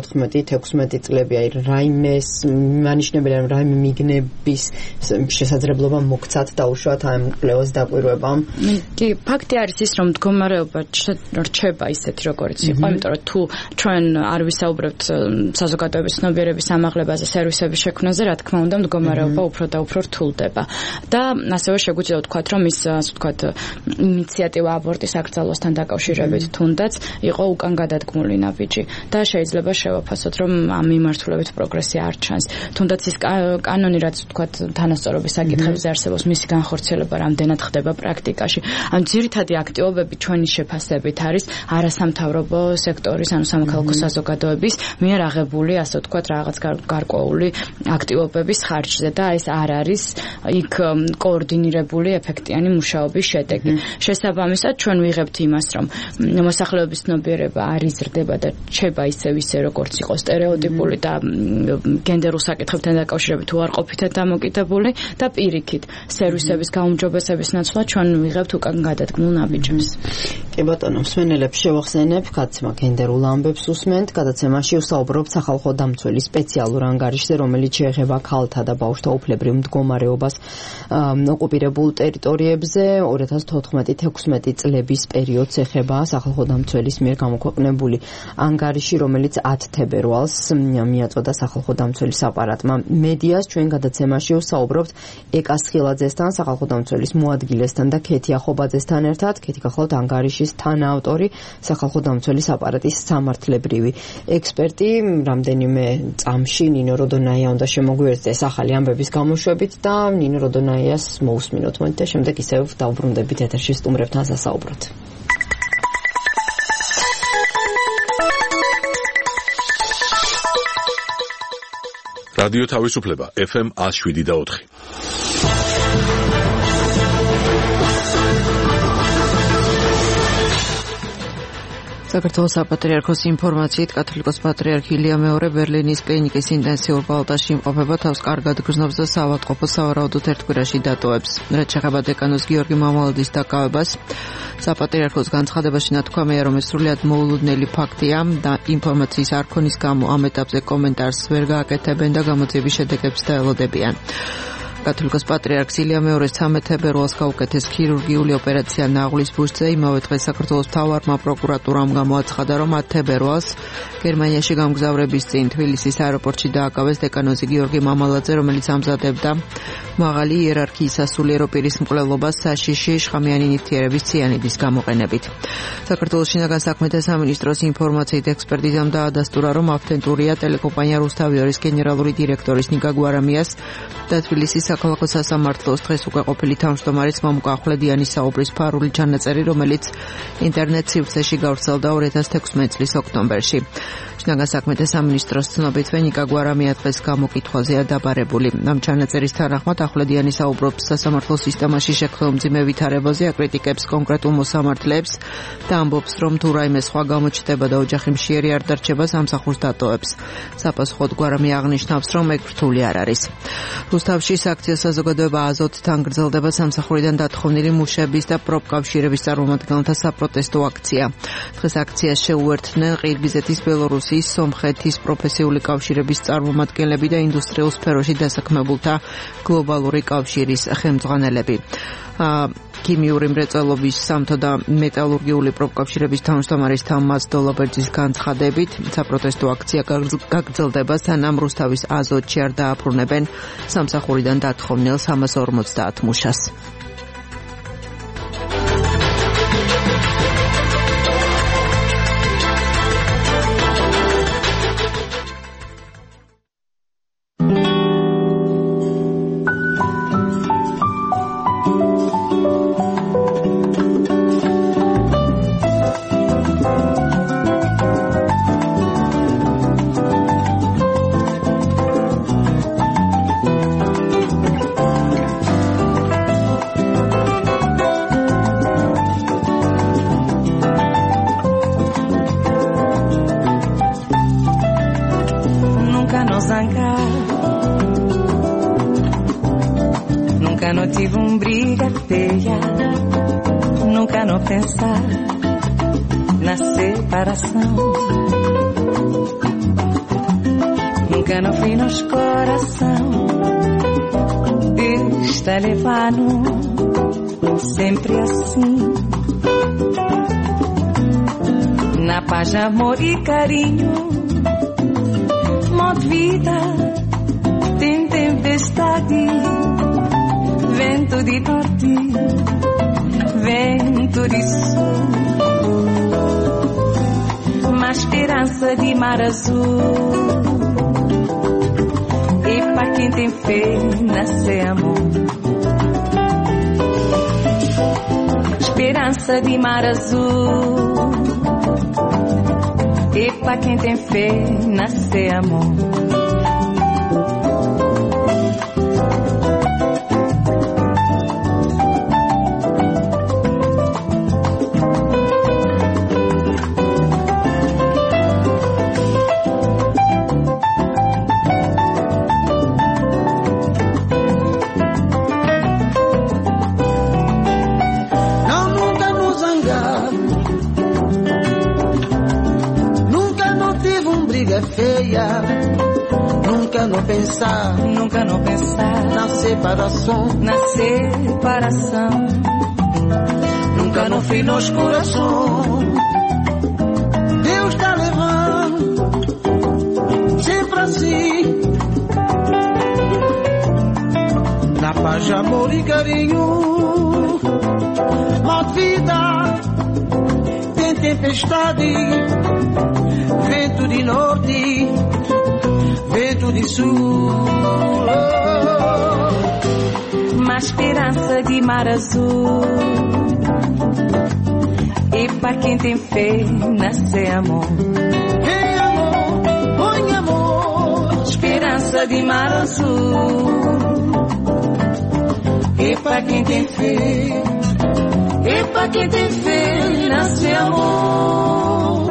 2014-16 წლები აი რაიმეს მანიშნებელია რომ რაიმე მიგნების შესაძლებლობა მოგცათ დაუშვათ ამ კვლევას დაკვირვებამ. კი, ფაქტი არის ის, რომ მდგომარეობა რჩება ისეთი როგორიც იყო, იმიტომ რომ თუ ჩვენ არ ვისაუბრებთ საზოგადოების ცნობიერების ამაღლებაზე, სერვისების შექმნაზე, რა თქმა უნდა, მდგომარეობა უფრო და უფრო რთულდება. და ასევე შეგვიძლია ვთქვათ, რომ ის ასე ვთქვათ ინიციატივა აბორტის აკრძალვასთან დაკავშირებით თუნდაც იყო უკან გადადგმული ნაბიჯი და შეიძლება შევაფასოთ, რომ ამ მიმართულებით პროგრესი არ ჩანს. თუნდაც ის კანონი, რაც ვთქვათ თანასწორობის საკითხებზე არსებობს, მისი განხორციელება რამდენად ხდება პრაქტიკაში. ან ძირითადი აქტივობები ჩვენი შეფასებით არის არასამთავრობო სექტორის, ანუ სამოქალაქო საზოგადოების მიერ აღებული, ასე ვთქვათ, რაღაც გარკვეული აქტივობების ხარჯზე და ეს არ არის იქ კოორდინირებული ეფექტიანი მუშაობის შედეგი. შესაბამისად, ჩვენ ვიღებთ იმას, რომ მოსახლეობის ცნობიერება არ იზრდება და რჩება ისე როგორც იყო სტერეოტიპული და გენდერულ საკითხებთან დაკავშირებით უარყოფითად დამოკიდებული და პირიქით სერვისების გაუმჯობესების ნაცვლად ჩვენ ვიღებთ უკან გადადგმულ ნაბიჯებს. კი ბატონო, მსმენელებს შევახსენებ, გადაცემა გენდერულ ამბებს უსმენთ, გადაცემაში ვსაუბრობთ სახალხო დამცველის სპეციალურ ანგარიშზე, რომელიც შეეხება ქალთა და ბავშვთა უფლებრივ მდგომარეობას ოკუპირებულ ტერიტორიებზე. 2014-16 წლების პერიოდს ეხება სახალხო დამცველის მიერ გამოქვეყნებული ანგარიში, რომელიც 10 თებერვალს მიაწოდა სახალხო დამცველის აპარატმა მედიას. ჩვენ გადაცემაში ვსაუბრობთ ეკას ხილაძესთან, სახალხო დამცველის მოადგილესთან და ქეთი ახობაძესთან ერთად. ქეთი გახლავთ ანგარიშის თანაავტორი, სახალხო დამცველის აპარატის სამართლებრივი ექსპერტი. რამდენიმე წამში ნინო როდონაია უნდა შემოგვიერთდეს ახალი ამბების გამოშვებით და ნინო როდონაიას მოусმინოთ მოდი და შემდეგ ისევ დავბრუნდებით ეთერში სტუმრებთან სასაუბროთ. რადიო თავისუფლება FM 107.4 საქართველოს საპატრიარქოს ინფორმაციით კათოლიკოს პატრიარქი ილია მეორე ბერლინის კლინიკის ინტენსიურ პალატაში იმყოფება, თავს კარგად გრძნობს და საავადმყოფოს სავარაუდოდ ერთ კვირაში დატოვებს. რაც შეეხება დეკანოს გიორგი მამალაძის დაკავებას, საპატრიარქოს განცხადებაში ნათქვამია, რომ ეს სრულიად მოულოდნელი ფაქტია და ინფორმაციის არ ქონის გამო ამ ეტაპზე კომენტარს ვერ გააკეთებენ და გამოძიების შედეგებს დაელოდებიან. კათოლიკოს პატრიარქს ილია მეორეს 13 თებერვალს გაუკეთეს ქირურგიული ოპერაცია ნაღლის ბურჯზე. იმავე დღეს საქართველოს მთავარმა პროკურატურამ გამოაცხადა, რომ 10 თებერვალს გერმანიაში გამგზავრების წინ თბილისის აეროპორტში დააკავეს დეკანოზი გიორგი მამალაძე, რომელიც ამზადებდა მაღალი იერარქიის სასულიერო პირის მკვლელობას საშიში შხამიანი ნივთიერების ციანიდის გამოყენებით. საქართველოს შინაგან საქმეთა სამინისტროს ინფორმაციით ექსპერტიზამ დაადასტურა, რომ ავთენტურია ტელეკომპანია რუსთავიორის გენერალური დირექტორის ნიკა გვარამიას და თბილისის საქალაქო სასამართლოს დღეს უკვე ყოფილი თავმჯდომარის მამუკა ახვლედიანის საუბრის ფარული ჩანაწერი, რომელიც ინტერნეტ სივრცეში გავრცელდა 2016 წლის ოქტომბერში. შინაგან საქმეთა სამინისტროს ცნობითვე ნიკა გვარამია დღეს გამოკითხვაზეა დაბარებული. ამ ჩანაწერის თანახმად ახვლედიანი საუბრობს სასამართლო სისტემაში შექმნილ მძიმე ვითარებაზე, აკრიტიკებს კონკრეტულ მოსამართლეებს და ამბობს, რომ თუ რაიმე სხვა გამოჩნდება და ოჯახი მშიერი არ დარჩება, სამსახურს დატოვებს. საპასუხოდ გვარამია აღნიშნავს, რომ ეგ რთული არ არის. რუსთავში აქცია საზოგადოება აზოტთან გრძელდება სამსახურიდან დათხოვნილი მუშების და პროფკავშირების წარმომადგენელთა საპროტესტო აქცია. დღეს აქციას შეუერთდნენ ყირგიზეთის, ბელორუსიის, სომხეთის პროფესიული კავშირების წარმომადგენლები და ინდუსტრიულ სფეროში დასაქმებულთა გლობალური კავშირის ხელმძღვანელები. ქიმიური მრეწველობის, სამთო და მეტალურგიული პროფკავშირების თავმჯდომარის თამაზ დოლაბერძის განცხადებით, საპროტესტო აქცია გაგრძელდება, სანამ რუსთავის აზოტში არ დააფრუნებენ სამსახურიდან დათხოვნილ 350 მუშას. Nunca no fui nos coração está levando sempre assim na paz, amor e carinho modo vida tem tempestade vento de norte vento de sul uma esperança de mar azul e pra quem tem fé nascer amor. Esperança de mar azul e pra quem tem fé nascer amor. Nunca não pensar na separação, nunca não fui nos corações. Deus está levando sempre assim, na paz, amor e carinho. Uma vida tem tempestade, vento de norte, vento de sul, uma esperança de mar azul e pra quem tem fé nascer amor. Hey amor, põe amor, esperança de mar azul e pra quem tem fé, e pra quem tem fé nasce amor.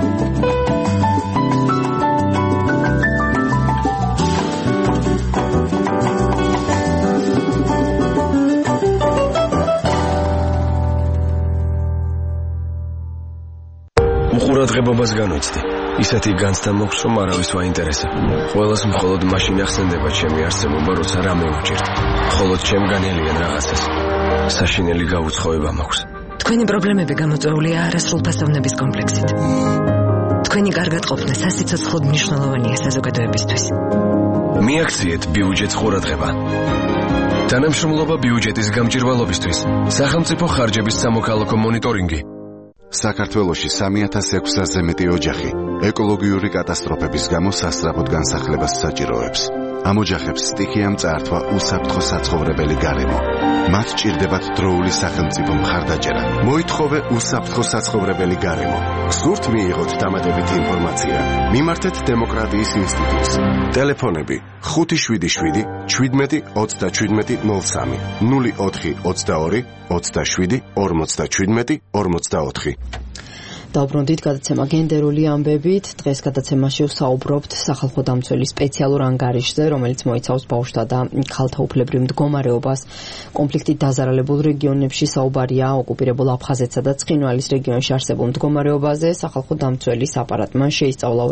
ყურადღებობას განვიცდი. ისეთი განცდა მოქვს, რომ არავის ვაინტერესა. ყველას მხოლოდ მაშინ ახსენდება ჩემი არსებობა, როცა რამე უჭირთ. მხოლოდ ჩემგანელიან რაღაცას. საშინელი გაუცხოება მაქვს. თქვენი პრობლემები გამოწვეულია არასრულფასოვნების კომპლექსით. თქვენი კარგად ყოფნა სასიცოცხლოდ მნიშვნელოვანია საზოგადოებისთვის. მიაქციეთ ბიუჯეტს ყურადღება. თანამშრომლობა ბიუჯეტის გამჭირვალობისთვის. სახელმწიფო ხარჯების სამოქალაქო მონიტორინგი. საქართველოში 3600-ზე მეტი ოჯახი ეკოლოგიური კატასტროფების გამო სასწრაფოდ განსახლებას საჭიროებს. ამ ოჯახებს სტიქიამ წაართვა უსაფრთხო საცხოვრებელი გარემო. მათ ჭირდებათ დროული სახელმწიფო მხარდაჭერა. მოითხოვე უსაფრთხო საცხოვრებელი გარემო. სურთ მიიღოთ დამატებითი ინფორმაცია. მიმართეთ დემოკრატიის ინსტიტუტს. ტელეფონები 577 17 37 03 04 22 27 57 44. დავბრუნდით გადაცემა გენდერული ამბებით. დღეს გადაცემაში ვსაუბრობთ სახალხო დამცველის სპეციალურ ანგარიშზე, რომელიც მოიცავს ბავშვთა და ქალთა უფლებრივ მდგომარეობას. კონფლიქტით დაზარალებულ რეგიონებში საუბარია ოკუპირებულ აფხაზეთსა და ცხინვალის რეგიონში არსებულ მდგომარეობაზე. სახალხო დამცველის აპარატმა შეისწავლა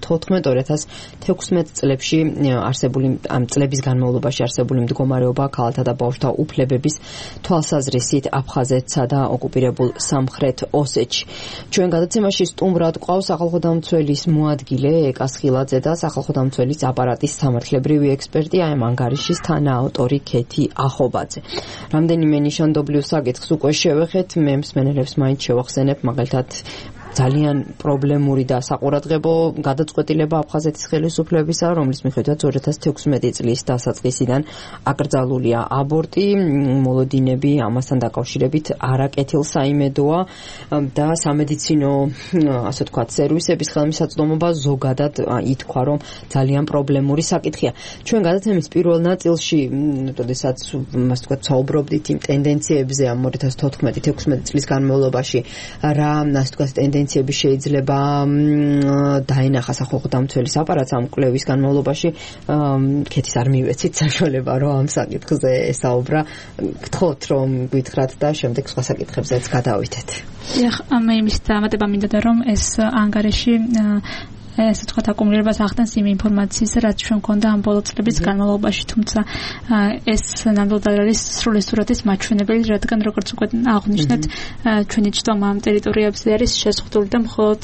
2014-2016 წლებში არსებული ამ წლების განმავლობაში არსებული მდგომარეობა ქალთა და ბავშვთა უფლებების თვალსაზრისით აფხაზეთსა და ოკუპირებულ სამხრეთ ოსეთში. ჩვენ გადაცემაში სტუმრად ყავს სახალხო დამცველის მოადგილე ეკა სხილაძე და სახალხო დამცველის აპარატის სამართლებრივი ექსპერტი ამ ანგარიშის თანაავტორი ქეთი ახობაძე. რამდენიმე ნიშანდობლივ საკითხს უკვე შევეხეთ, მე მსმენელებს მაინც შევახსენებ, მაგალითად ძალიან პრობლემური და საყურადღებო გადაწყვეტილება აფხაზეთის ხელისუფლებისა, რომლის მიხედვით 2016 წლის დასაწყისიდან აკრძალულია აბორტი, მოლოდინები ამასთან დაკავშირებით არაკეთილსაიმედოა და სამედიცინო, ასე ვთქვათ, სერვისების ხელმისაწვდომობა ზოგადად ითქვა, რომ ძალიან პრობლემური საკითხია. ჩვენ გადაცემის პირველ ნაწილში, როდესაც ასე ვთქვათ, საუბრობდით იმ ტენდენციებზე ამ 2014-16 წლის განმავლობაში, რა, ასე ვთქვათ, ტენდენციები შეიძლება დაენახა სახალხო დამცველის აპარატს ამ კვლევის განმავლობაში. ქეთის არ მივეცით საშუალება, რომ ამ საკითხზე ესაუბრა. გთხოვთ, რომ გითხრათ და შემდეგ სხვა საკითხებზეც გადავითეთ. მე იმის დამატება მინდოდა, რომ ეს ანგარიში ესე ვთქვათ, აკუმულირებას ახდენს იმ ინფორმაციისა, რაც ჩვენ მქონდა ამ ბოლო წლების განმავლობაში, თუმცა ეს ნამდვილად არის სრული სურათის მაჩვენებელი, რადგან როგორც უკვე აღვნიშნეთ, ჩვენი ჭდომა ამ ტერიტორიებზე არის შეზღუდული და მხოლოდ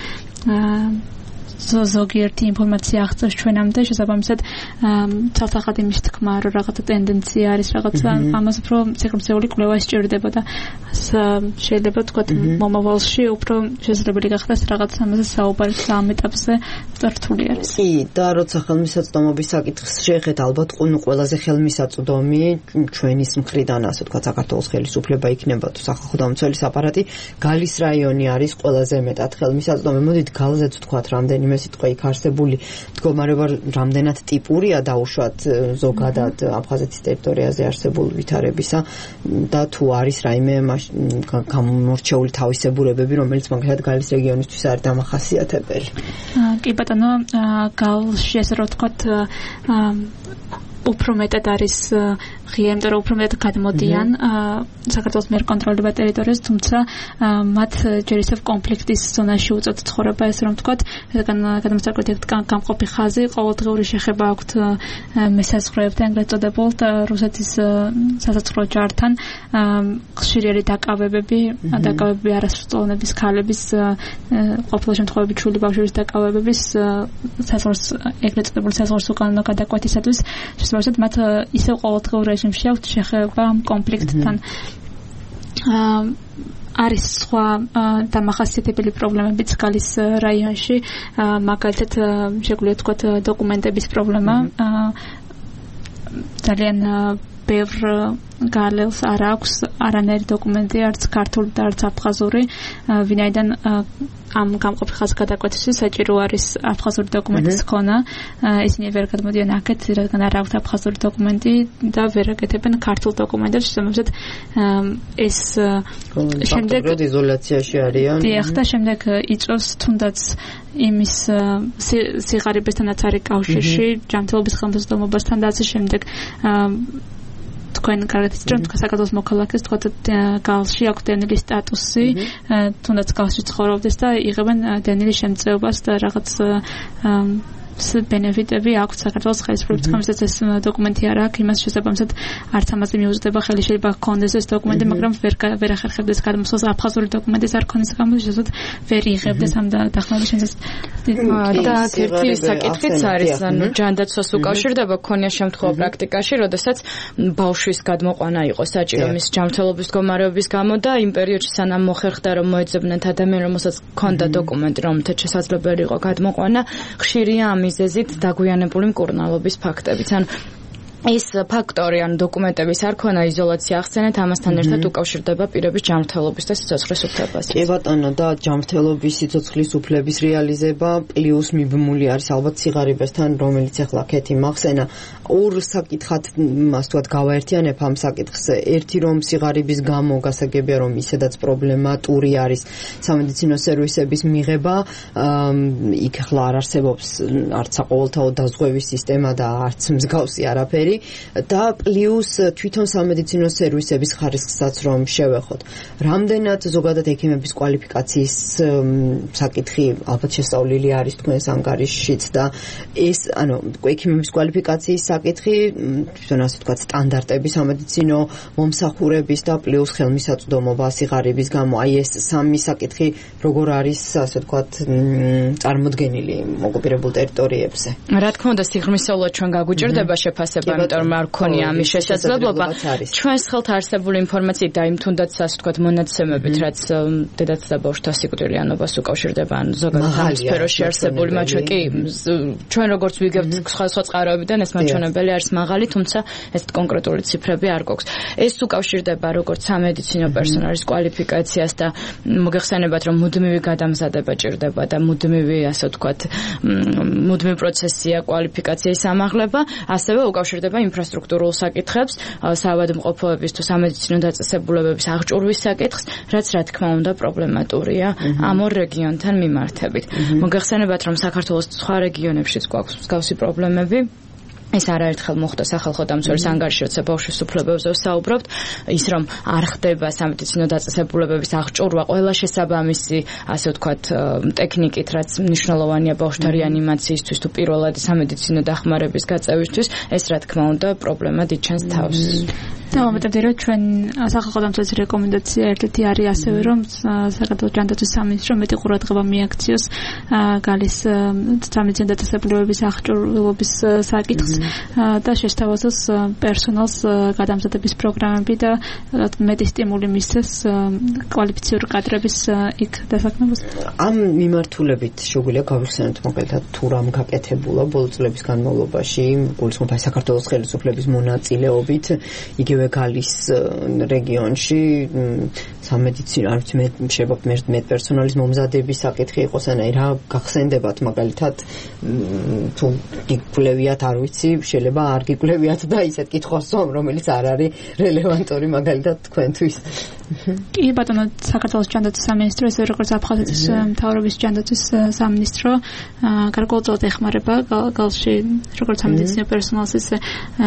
ზოგიერთი ინფორმაცია აღწევს ჩვენამდე, შესაბამისად ცალ-ცალკად იმის თქმა, რომ რაღაცა ტენდენცია არის, რაღაცა ამას უფრო სიკრმისეული კვლევა სჭირდება და შეიძლება თქვათ მომავალში უფრო შესაძლებელი გახდეს რაღაც ამაზე საუბარი ამ ეტაპზე რთული არის. კი, და როცა ხელმისაწვდომობის საკითხს შეეხეთ, ალბათ ყველაზე ხელმისაწვდომი ჩვენის მხრიდან, ასე ვთქვათ, საქართველოს ხელისუფლება იქნება თუ სახალხო დამცველის აპარატი. გალის რაიონი არის ყველაზე მეტად ხელმისაწვდომი. მოდით გალზეც ვთქვათ, რამდენიმე სიტყვა იქ არსებული მდგომარეობა რამდენად ტიპურია დაუშვათ ზოგადად აფხაზეთის ტერიტორიაზე არსებულ ვითარებისა და თუ არის რაიმე გამორჩეული თავისებურებები, რომელიც მაგალითად გალის რეგიონისთვის არის დამახასიათებელი. კი ბატონო, გალში ესე რომ ვთქვათ, უფრო მეტად არის ღია, იმიტომ რომ უფრო მეტად გადმოდიან საქართველოს მიერ კონტროლდება ტერიტორიას, თუმცა მათ ჯერ ისევ კონფლიქტის ზონაში უწევთ ცხოვრება, ესე რომ ვთქვათ, რადგან გადამწყვეტი გამყოფი ხაზი, ყოველდღიური შეხება აქვთ მესაზღვრეებთან, ეგრეთ წოდებულ რუსეთის სასაცხოვრო ჯართან, ხშირი არის დაკავებები არასრულწლოვანების ქალების, ყოფილი შემთხვევები ჩული ბავშვების დაკავებების ეგრეთ წოდებულ საზღვარს უკანონო გადაკვეთისათვის შესაბამისად მათ ისევ ყოველდღიურ რეჟიმში აქვთ შეხება კონფლიქტთან. არის სხვა დამახასიათებელი პრობლემებიც გალის რაიონში, მაგალითად შეგვიძლია ვთქვათ დოკუმენტების პრობლემა, ძალიან ბევრ გალელს არ აქვს არანაირი დოკუმენტი, არც ქართული და არც აფხაზური, ვინაიდან ამ გამყოფი ხაზს გადაკვეთისთვის საჭირო არის აფხაზური დოკუმენტის ქონა. ისინი ვერ გადმოდიან აქეთ, რადგან არ აქვთ აფხაზური დოკუმენტი და ვერ აკეთებენ ქართულ დოკუმენტებს, რომელზეც ეს შემდეგ იზოლაციაში არიან. დიახ, და შემდეგ იწვევს თუნდაც იმის სიღარიბესთანაც არის კავშირში, ჯანმრთელობის ხელმძღვანელობასთან და ასე შემდეგ. თქვენ კარგად იცით, რომ საქართველოს მოქალაქეს თქვა გალში აქვს დენილის სტატუსი, თუნდაც გალში ცხოვრობდეს და იღებენ დენილის შემწეობას და რაღაც benefit-ები აქვს საქართველოს ხელისუფლების, რომელსაც ეს დოკუმენტი არ აქვს, იმას შესაბამისად არც ამაზე მიუწვდება ხელი, შეიძლება ჰქონდეს ეს დოკუმენტი, მაგრამ ვერ ახერხებდეს გადმოსვლას აფხაზური დოკუმენტის არ ქონის გამო, შესაძლოა ვერ იღებდეს ამ დახმარების შემცეს. და ერთი საკითხიც არის, ანუ ჯანდაცვას უკავშირდება ქონია შემთხვევა პრაქტიკაში, როდესაც ბავშვის გადმოყვანა იყო საჭირო მის ჯანმრთელობის მდგომარეობის გამო და იმ პერიოდში სანამ მოხერხდა რომ მოეძებნათ ადამიანს, რომელსაც ჰქონდა დოკუმენტი, რომელთაც შესაძლებელი იყო გადმოყვანა, ხშირია მიზეზით დაგვიანებული მკურნალობის ფაქტებიც. ანუ ეს ფაქტორი, ან დოკუმენტების არ ქონა, იზოლაცია ახსენეთ, ამასთან ერთად უკავშირდება პირების ჯანმრთელობის და სიცოცხლის უფლებას. კი ბატონო, და ჯანმრთელობის სიცოცხლის უფლების რეალიზება პლუს მიბმული არის ალბათ სიღარიბესთან, რომელიც ახლა ქეთი მახსენა. ორ საკითხად მას თქვათ გავაერთიანებ ამ საკითხს. ერთი რომ სიღარიბის გამო გასაგებია რომ ისედაც პრობლემატური არის სამედიცინო სერვისების მიღება, იქ ახლა არ არსებობს არც საყოველთაო დაზღვევის სისტემა და არც მსგავსი არაფერი. და პლუს თვითონ სამედიცინო სერვისების ხარისხსაც რომ შევეხოთ. რამდენად ზოგადად ექიმების კვალიფიკაციის საკითხი ალბათ შესწავლილი არის თქვენს ანგარიშშიც და ეს, ანუ ექიმების კვალიფიკაციის საკითხი, თვითონ ასე ვთქვათ, სტანდარტები სამედიცინო მომსახურების და პლუს ხელმისაწვდომობა სიღარიბის გამო, აი ეს სამი საკითხი როგორ არის, ასე ვთქვათ, წარმოდგენილი ოკუპირებულ ტერიტორიებზე. რა თქმა უნდა, სიღრმისეულად ჩვენ გაგვიჭირდება შეფასება, იმიტომ არ ქონია ამის შესაძლებლობა. ჩვენს ხელთ არსებული ინფორმაციით და იმ თუნდაც ასე ვთქვათ მონაცემებით, რაც დედაც და ბავშვთა სიკვდილიანობას უკავშირდება, ან ზოგადად ამ სფეროში არსებული, მაგრამ კი ჩვენ როგორც ვიგებთ სხვადასხვა წყაროებიდან ეს მაჩვენებელი არის მაღალი, თუმცა ეს კონკრეტული ციფრები არ გვაქვს. ეს უკავშირდება როგორც სამედიცინო პერსონალის კვალიფიკაციას და მოგეხსენებათ, რომ მუდმივი გადამზადება ჭირდება და მუდმივი, ასე ვთქვათ, მუდმივი პროცესია კვალიფიკაციის ამაღლება, ასევე უკავშირდება ინფრასტრუქტურულ საკითხებს, საავადმყოფოების თუ სამედიცინო დაწესებულებების აღჭურვის საკითხს, რაც რა თქმა უნდა პრობლემატურია ამ ორ რეგიონთან მიმართებით. მოგეხსენებათ, რომ საქართველოს სხვა რეგიონებშიც გვაქვს მსგავსი პრობლემები. ეს არაერთხელ მოხდა სახალხო დამცველის ანგარიში, როცა ბავშვის უფლებებზე ვსაუბრობთ, ის რომ არ ხდება სამედიცინო დაწესებულებების აღჭურვა ყველა შესაბამისი, ასე ვთქვათ, ტექნიკით, რაც მნიშვნელოვანია ბავშვთა რეანიმაციისთვის თუ პირველადი სამედიცინო დახმარების გაწევისთვის, ეს რა თქმა უნდა პრობლემა დიდჩენს თავს. და მომეტებდი, რომ ჩვენ სახალხო დამცველის რეკომენდაცია ერთ-ერთი არის ასევე, რომ საქართველოს ჯანდაცვის სამინისტრო მეტი ყურადღება მიაქციოს გალის სამედიცინო დაწესებულებების აღჭურვილობის საკითხს და შეესაბამოს პერსონალს გადამზადების პროგრამები და მეტი სტიმული მისცეს კვალიფიციური კადრების იქ დასაქმებას. ამ მიმართულებით შეგვიძლია გავიხსენოთ მაგალითად თუ რამ გაკეთებულა ბოლო წლების განმავლობაში გულისხმობ საქართველოს ხელისუფლების მონაწილეობით, იგივე გალის რეგიონში სამედიცინო არ ვიცი მედპერსონალის მომზადების საკითხი იყოს, ან რა გახსენდებათ მაგალითად თუ გიკვლევიათ, არ ვიცი, შეიძლება არ გიკვლევიათ და ისეთ კითხვას რომელიც არ არის რელევანტური მაგალითად თქვენთვის. კი ბატონო, საქართველოს ჯანდაცვის სამინისტრო, ესე როგორც აფხაზეთის მთავრობის ჯანდაცვის სამინისტრო გარკვეულწილად ეხმარება გალში როგორც სამედიცინო პერსონალს, ისე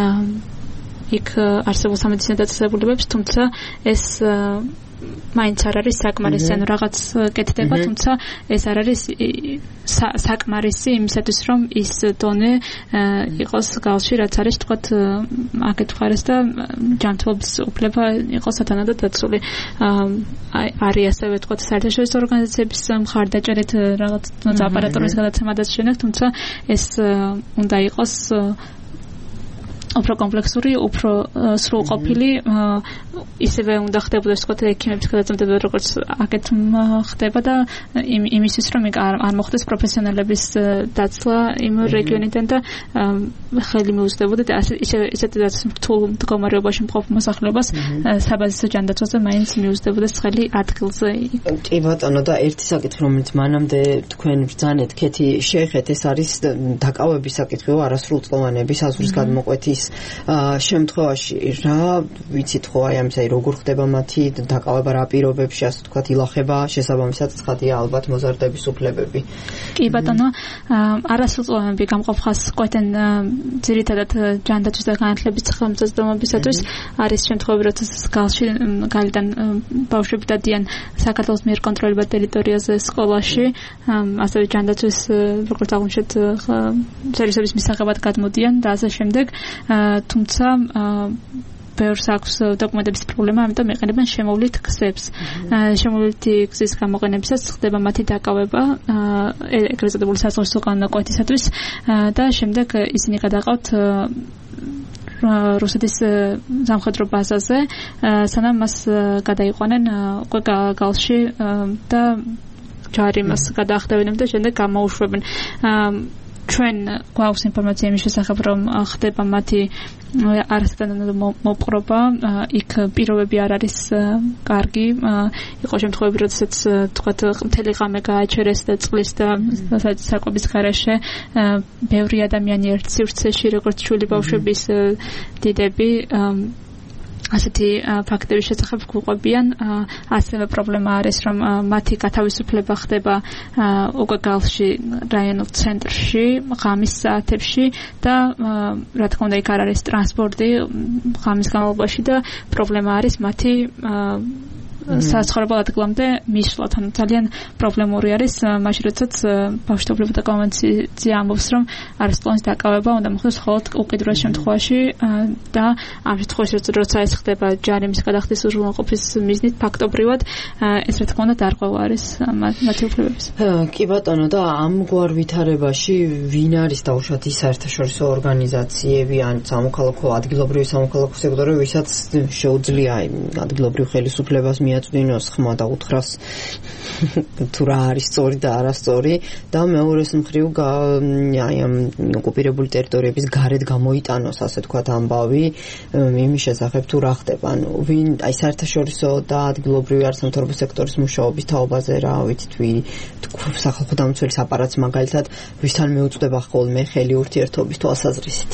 იქ არსებულ სამედიცინო დაწესებულებებს, თუმცა ეს მაინც არ არის საკმარისი, ანუ რაღაც კეთდება, თუმცა ეს არ არის საკმარისი იმისათვის, რომ ის დონე იყოს გალში, რაც არის თქვათ აქეთ მხარეს და ჯანმრთელობის უფლება იყოს სათანადოდ დაცული. არის ასევე თქვათ საერთაშორისო ორგანიზაციების მხარდაჭერით რაღაც აპარატურის გადაცემადაც შემდეგ, თუმცა ეს უნდა იყოს უფრო კომპლექსური, უფრო სრულყოფილი, ისევე უნდა ხდებოდეს თქო ექიმების გადაწყვეტილება როგორც აქეთ ხდება და იმისთვის რომ არ მოხდეს პროფესიონალების დაცლა იმ რეგიონიდან და ხელი მიუწვდებოდა და ისეთაც რთულ მდგომარეობაში მყოფ მოსახლეობას საბაზისო ჯანდაცვაზე მაინც მიუწვდებოდეს ხელი ადგილზე. კი ბატონო და ერთი საკითხი რომელიც მანამდე თქვენ ბრძანეთ ქეთი შეეხეთ ეს არის დაკავების საკითხი არასრულწლოვანების აზრის გადმოკვეთის შემთხვევაში რა ვიცით ხო აი ამის აი როგორ ხდება მათი დაკავება რა პირობებში ასე თქვა ილახება შესაბამისად ცხადია ალბათ მოზარდების უფლებები. კი ბატონო არასრულწლოვანები გამყოფხას ყვეთენ ძირითადად ჯანდაცვის და განათლების ხელმისაწვდომობისათვის არის შემთხვევები როდესაც გალში გალიდან ბავშვები დადიან საქართველოს მიერ კონტროლებად ტერიტორიაზე სკოლაში ასევე ჯანდაცვის როგორც აღმოჩნდეთ სერვისების მისაღებად გადმოდიან და ასე შემდეგ თუმცა ბევრს აქვს დოკუმენტების პრობლემა, ამიტომ იყენებენ შემოვლით გზებს. შემოვლითი გზის გამოყენებისას ხდება მათი დაკავება ეგრეთ წოდებული საზღვაო განაკვეთისათვის და შემდეგ ისინი გადაყავთ რუსეთის სამხედრო ბაზაზე, სანამ მას გადაიყვანენ უკვე გალში და ჯარიმას გადაახდევენ და შემდეგ გამოუშვებენ. ჩვენ გვაქვს ინფორმაცია იმის შესახებ, რომ ხდება მათი არასდროს მოპყრობა, იქ პირობები არ არის კარგი, იყო შემთხვევები, როდესაც თქვათ მთელი ღამე გააჩერეს და წყლის და საკვების გარეშე ბევრი ადამიანი ერთ სივრცეში, როგორც ჩვილი ბავშვების დიდები ასეთი ფაქტების შესახებ გვყვებიან. ასევე პრობლემა არის, რომ მათი გათავისუფლება ხდება უკვე გალში რაიონულ ცენტრში, ღამის საათებში და რა თქმა უნდა იქ არ არის ტრანსპორტი ღამის განმავლობაში და პრობლემა არის მათი საცხოვრებელ ადგილამდე მისვლა. ანუ ძალიან პრობლემური არის მაშინ როდესაც ბავშვთა უფლებათა კონვენცია ამბობს, რომ არასრულწლოვანის დაკავება უნდა მოხდეს მხოლოდ უკიდურეს შემთხვევაში და ამ შემთხვევაში როცა ეს ხდება ჯარიმის გადახდის უზრუნველყოფის მიზნით ფაქტობრივად ეს რა თქმა უნდა დარღვევა არის მათი უფლებების. კი ბატონო და ამგვარ ვითარებაში ვინ არის დაუშვათ ის საერთაშორისო ორგანიზაციები ან სამოქალაქო ადგილობრივი სამოქალაქო სექტორი, ვისაც შეუძლია ადგილობრივ ხელისუფლებას მიაწვდინოს ხმა და უთხრას თუ რა არის სწორი და არასწორი და მეორეს მხრივ აი ამ ოკუპირებული ტერიტორიების გარეთ გამოიტანოს ასე თქვათ ამბავი იმის შესახებ თუ რა ხდება. ანუ ვინ აი საერთაშორისო და ადგილობრივი არასამთავრობო სექტორის მუშაობის თაობაზე რა ვიცით სახალხო დამცველის აპარატს მაგალითად ვისთან მიუწვდება ხოლმე ხელი ურთიერთობის თვალსაზრისით.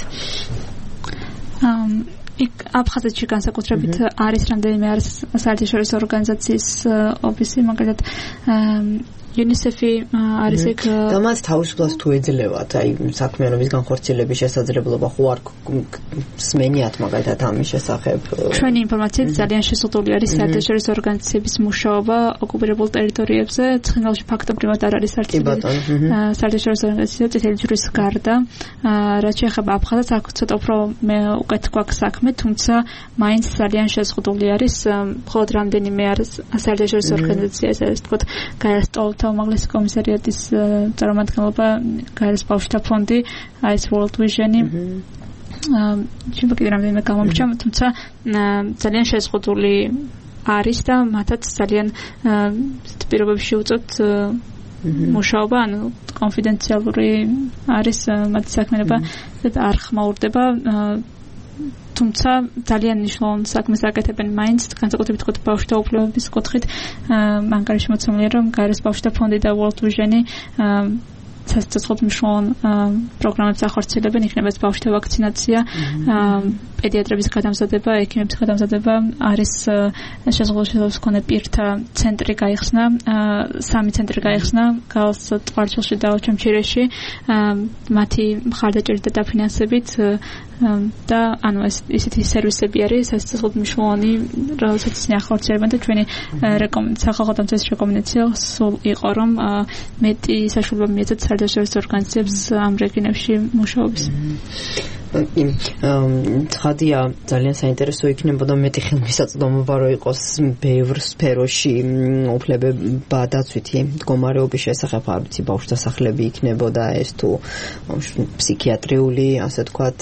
იქ აფხაზეთში განსაკუთრებით არის რამდენიმე არის საერთაშორისო ორგანიზაციის ოფისი, მაგალითად UNICEF-ი არის ეგ და მათ თავისუფლად თუ ეძლევათ აი საქმიანობის განხორციელების შესაძლებლობა ხო არ სმენიათ მაგალითად ამის შესახებ. ჩვენი ინფორმაციით ძალიან შესაძლებელი არის საერთაშორისო ორგანიზაციების მუშაობა ოკუპირებულ ტერიტორიებზე. ცხინვალში ფაქტობრივად არ არის არც საერთაშორისო ორგანიზაცია წითელი ჯვრის გარდა. რაც შეეხება აფხაზეთს, აქ ცოტა უფრო უკეთ გვაქვს საქმე, თუმცა მაინც ძალიან შესაძლებელი არის მხოლოდ რამდენიმე არის საერთაშორისო ორგანიზაცია, ეს თქო გაეროს უმაღლესი კომისარიატის წარმომადგენლობა, გაეროს ბავშვთა ფონდი, აი ეს World Vision-ი შემოგიდგა რამდენიმე გამომჩა, თუმცა ძალიან შესაძლებელი არის და მათაც ძალიან პირობებში უწევთ მუშაობა, ანუ კონფიდენციალური არის მათი საქმიანობა და არ ხმაურდება თუმცა ძალიან მნიშვნელოვან საქმეს აკეთებენ მაინც განსაკუთრებით თქო ბავშვთა უფლებების კუთხით მანკარაში მოცემულია რომ გაეროს ბავშვთა ფონდი და World Vision-ი სასწავლო მნიშვნელოვან პროგრამებს ახორციელებენ, იქნება ეს ბავშვთა ვაქცინაცია, პედიატრების გადამზადება, ექიმების გადამზადება, არის შესაძლებლობის მქონე პირთა ცენტრი გაიხსნა, 3 ცენტრი გაიხსნა გალს ტყვარჩელში და ჩამჩირეში, მათი მხარდაჭერით და დაფინანსებით და ანუ ესეთი სერვისები არის სასწავლო მნიშვნელოვანი, რასაც ისინი ახორციელებენ და ჩვენი სახალხო დამცველის რეკომენდაცია სულ იყო რომ მეტი საშუალება მიეცათ საერთაშორისო ორგანიზაციებს ამ რეგიონებში მუშაობის. ცხადია ძალიან საინტერესო იქნებოდა მეტი ხელმისაწვდომობა რო იყოს ბევრ სფეროში უფლებება დაცვითი მდგომარეობის შესახებ, არ ვიცი, ბავშვთა სახლები იქნებოდა ეს თუ ფსიქიატრიული, ასე ვთქვათ,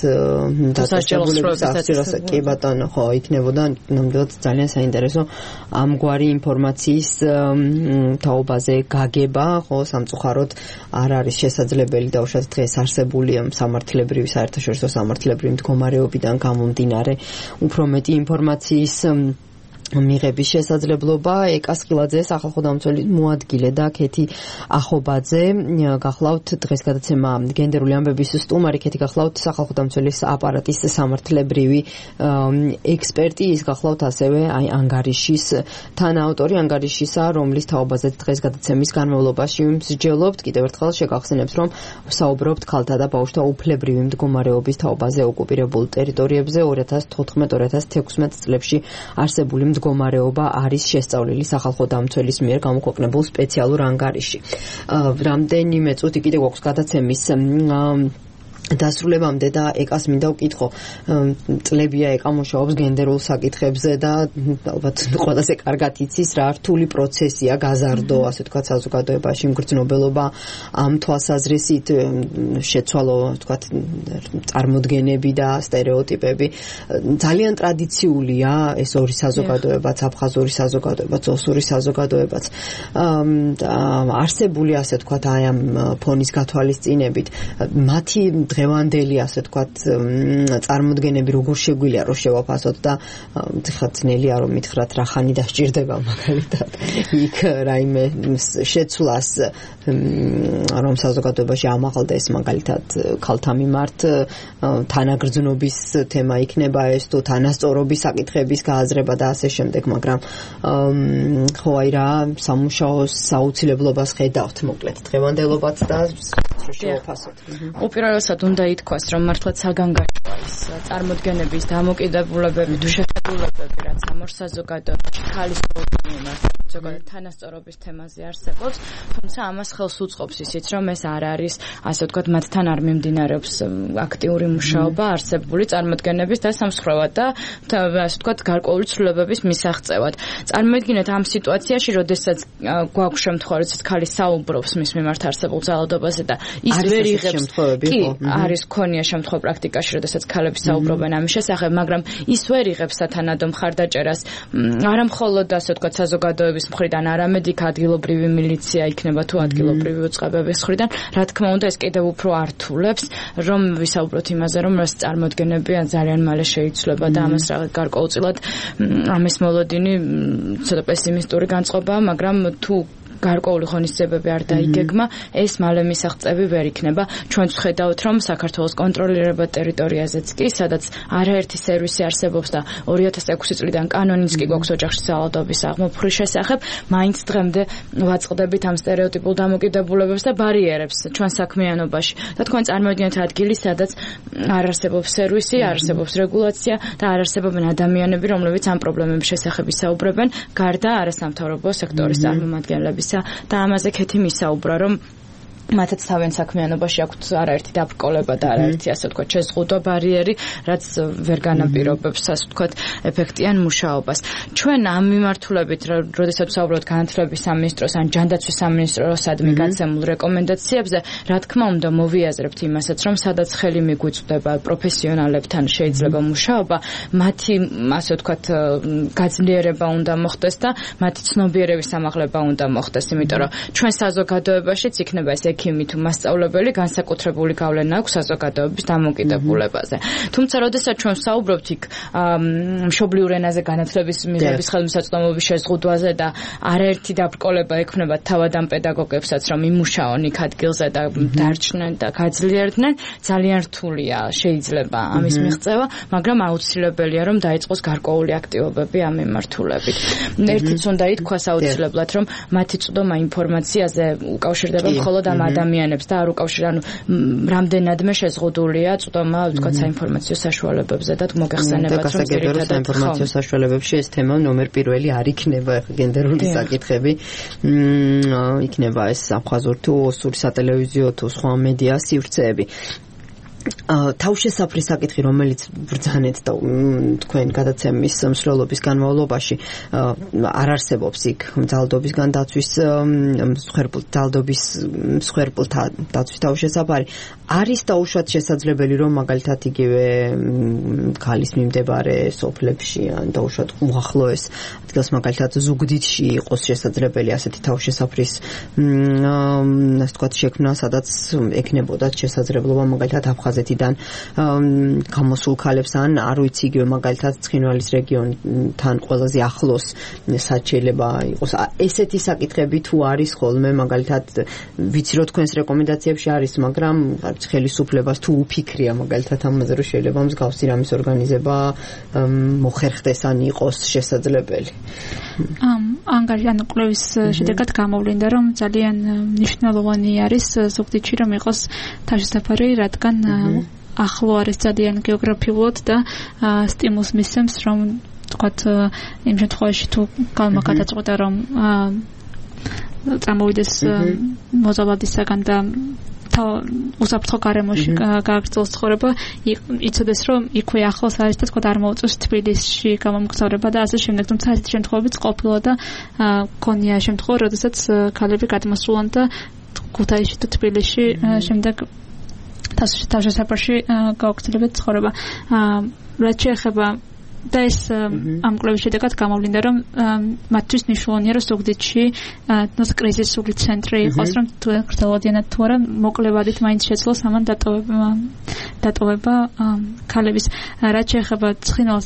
დასაჯულების კი ბატონო, ხო, იქნებოდა ნამდვილად ძალიან საინტერესო ამგვარი ინფორმაციის თაობაზე გაგება, ხო, სამწუხაროდ არ არის შესაძლებელი და უშუალოდ დღეს არსებული სამართლებრივი საერთაშორისო სამართლებრივი მდგომარეობიდან გამომდინარე უფრო მეტი ინფორმაციის მიღების შესაძლებლობა. ეკა სხილაძე, სახალხო დამცველის მოადგილე და ქეთი ახობაძე გახლავთ დღეს გადაცემა გენდერული ამბების სტუმარი. ქეთი გახლავთ სახალხო დამცველის აპარატის სამართლებრივი ექსპერტი, ის გახლავთ ასევე ანგარიშის თანაავტორი ანგარიშისა, რომლის თაობაზე დღეს გადაცემის განმავლობაში მსჯელობთ. კიდევ ერთხელ შეგახსენებთ, რომ ვსაუბრობთ ქალთა და ბავშვთა უფლებრივი მდგომარეობის თაობაზე ოკუპირებულ ტერიტორიებზე 2014-2016 წლებში არსებული მდგომარეობა არის შესწავლილი სახალხო დამცველის მიერ გამოქვეყნებულ სპეციალურ ანგარიში. რამდენიმე წუთი კიდევ გვაქვს გადაცემის დასრულებამდე და ეკას მინდა ვკითხო, წლებია ეკა მუშაობს გენდერულ საკითხებზე და ალბათ ყველაზე კარგად იცის რა რთული პროცესია გაზარდო, ასე ვთქვათ, საზოგადოებაში მგრძნობელობა ამ თვალსაზრისით შეცვალო, ვთქვათ, წარმოდგენები და სტერეოტიპები. ძალიან ტრადიციულია ეს ორი საზოგადოებაც, აფხაზური საზოგადოებაც, ოსური საზოგადოებაც. არსებული, ასე ვთქვათ, აი ამ ფონის გათვალისწინებით მათი დღევანდელი, ასე ვთქვათ, წარმოდგენები როგორ შეგვიძლია რომ შევაფასოთ და ხა ძნელია რომ მითხრათ რა ხანი დასჭირდება მაგალითად იქ რაიმე შეცვლას რომ საზოგადოებაში ამაღლდეს მაგალითად ქალთა მიმართ თანაგრძნობის თემა იქნება ეს თუ თანასწორობის საკითხების გააზრება და ასე შემდეგ, მაგრამ ხო აი რა სამუშაო საუცილებლობას ხედავთ მოკლედ დღევანდელობაც და შევაფასოთ. უპირველესად უნდა ითქვას, რომ მართლაც საგანგაშოა ის წარმოდგენების დამოკიდებულებები თუ შეხედულებები, რაც ამ ორ საზოგადოებაში ქალის პრობლემას ზოგადად თანასწორობის თემაზე არსებობს, თუმცა ამას ხელს უწყობს ისიც, რომ ეს არ არის, ასე ვთქვათ, მათთან არ მიმდინარეობს აქტიური მუშაობა არსებული წარმოდგენების დასამსხვრევად და ასე ვთქვათ, გარკვეული ცვლილებების მისაღწევად. წარმოიდგინეთ ამ სიტუაციაში, როდესაც გვაქვს შემთხვევა, როდესაც ქალი საუბრობს მის მიმართ არსებულ ძალადობაზე და ის ვერ იღებს, კი, არის ქონია შემთხვევა პრაქტიკაში, როდესაც ქალები საუბრობენ ამის შესახებ, მაგრამ ის ვერ იღებს სათანადო მხარდაჭერას არა მხოლოდ, ასე ვთქვათ, საზოგადოების მხრიდან, არამედ იქ ადგილობრივი მილიცია იქნება თუ ადგილობრივი უწყებების მხრიდან, რა თქმა უნდა, ეს კიდევ უფრო ართულებს, რომ ვისაუბროთ იმაზე, რომ ეს წარმოდგენები ძალიან მალე შეიცვლება და ამას გარკვეულწილად ამის მოლოდინი ცოტა პესიმისტური განწყობაა, მაგრამ თუ გარკვეული ღონისძიებები არ დაიგეგმა, ეს მალე მისაღწევი ვერ იქნება. ჩვენ ვხედავთ, რომ საქართველოს კონტროლირებად ტერიტორიაზეც კი, სადაც არაერთი სერვისი არსებობს და 2006 წლიდან კანონიც კი გვაქვს ოჯახში ძალადობის აღმოფხრის შესახებ, მაინც დღემდე ვაწყდებით ამ სტერეოტიპულ დამოკიდებულებებს და ბარიერებს ჩვენ საქმიანობაში. და თქვენ წარმოიდგინეთ ადგილი, სადაც არ არსებობს სერვისი, არ არსებობს რეგულაცია და არ არსებობენ ადამიანები, რომლებიც ამ პრობლემების შესახებ ისაუბრებენ, გარდა არასამთავრობო სექტორის წარმომადგენლების. და ამაზე ქეთი მისაუბრა, რომ მათაც თავენ საქმიანობაში აქვთ არაერთი დაბრკოლება და არაერთი, ასე ვთქვათ, შეზღუდვა ბარიერი, რაც ვერ განაპირობებს, ასე ვთქვათ, ეფექტიან მუშაობას. ჩვენ ამ მიმართულებით, როდესაც ვსაუბრობთ განათლების სამინისტროს ან ჯანდაცვის სამინისტროსადმი გაცემულ რეკომენდაციებზე, რა თქმა უნდა, მოვიაზრებთ იმასაც, რომ სადაც ხელი მიგვიწვდება პროფესიონალებთან შეიძლება მუშაობა, მათი, ასე ვთქვათ, გაძლიერება უნდა მოხდეს და მათი ცნობიერების ამაღლება უნდა მოხდეს, იმიტომ რომ ჩვენ საზოგადოებაშიც იქნება ეს ექიმი თუ მასწავლებელი განსაკუთრებული გავლენა აქვს საზოგადოების დამოკიდებულებაზე. თუმცა, როდესაც ჩვენ ვსაუბრობთ იქ მშობლიურ ენაზე განათლების მიღების ხელმისაწვდომობის შეზღუდვაზე და არაერთი დაბრკოლება ექმნება თავად ამ პედაგოგებსაც, რომ იმუშაონ იქ ადგილზე და დარჩნენ და გაძლიერდნენ, ძალიან რთულია შეიძლება ამის მიღწევა, მაგრამ აუცილებელია, რომ დაიწყოს გარკვეული აქტივობები ამ მიმართულებით. ერთიც უნდა ითქვას აუცილებლად, რომ მათი წვდომა ინფორმაციაზე უკავშირდება მხოლოდ ამ ადამიანებს და არ უკავშირდება, ანუ რამდენადმე შეზღუდულია წვდომა, ვთქვათ, საინფორმაციო საშუალებებზე და მოგეხსენებათ, რომ ძირითადად საინფორმაციო საშუალებებში ეს თემა ნომერ პირველი არ იქნება, გენდერული საკითხები, იქნება ეს აფხაზურ თუ ოსური სატელევიზიო თუ სხვა მედია სივრცეები. თავშესაფრის საკითხი, რომელიც ბრძანეთ და თქვენ გადაცემის მსვლელობის განმავლობაში არ არსებობს იქ ძალადობისგან დაცვის მსხვერპლთა დაცვის თავშესაფარი, არის დაუშვათ შესაძლებელი, რომ მაგალითად იგივე ქალის მიმდებარე სოფლებში ან დაუშვათ უახლოეს ადგილს, მაგალითად ზუგდიდში იყოს შესაძლებელი ასეთი თავშესაფრის ასე ვთქვათ შექმნა, სადაც ექნებოდათ შესაძლებლობა მაგალითად აფხაზეთიდან გამოსულ ქალებს ან არ ვიცი იგივე მაგალითად ცხინვალის რეგიონთან ყველაზე ახლოს შეიძლება იყოს ესეთი საკითხები თუ არის ხოლმე მაგალითად ვიცი რომ თქვენს რეკომენდაციებში არის, მაგრამ ხელისუფლებას თუ უფიქრია მაგალითად ამაზე რომ შეიძლება მსგავსი რამის ორგანიზება მოხერხდეს ან იყოს შესაძლებელი. ანუ კვლევის შედეგად გამოვლინდა, რომ ძალიან მნიშვნელოვანი არის ზუგდიდში რომ იყოს თავშესაფარი, რადგან ახლო არის ძალიან გეოგრაფიულად და სტიმულს მისცემს, რომ თქვათ იმ შემთხვევაში თუ კალმა გადაწყვეტა რომ წამოვიდეს მოზალადისაგან და უსაფრთხო გარემოში გააგრძელოს ცხოვრება, იცოდეს რომ იქვე ახლოს არის და თქვათ არ მოუწევს თბილისში გამომგზავრება და ასე შემდეგ. თუმცა ასეთი შემთხვევებიც ყოფილა და გონია შემთხვევა, როდესაც ქალები გადმოსულან და ქუთაისში და თბილისში შემდეგ თავშესაფარში გააგრძელებენ ცხოვრება. რაც შეეხება და ეს ამ კვლევის შედეგად გამოვლინდა, რომ მათთვის მნიშვნელოვანია, რომ ზუგდიდში კრიზისული ცენტრი იყოს, რომ გრძელვადიანად თუ არა მოკლებადით მაინც შეძლოს ამან დატოვება ქალების. რაც შეეხება ცხინვალს,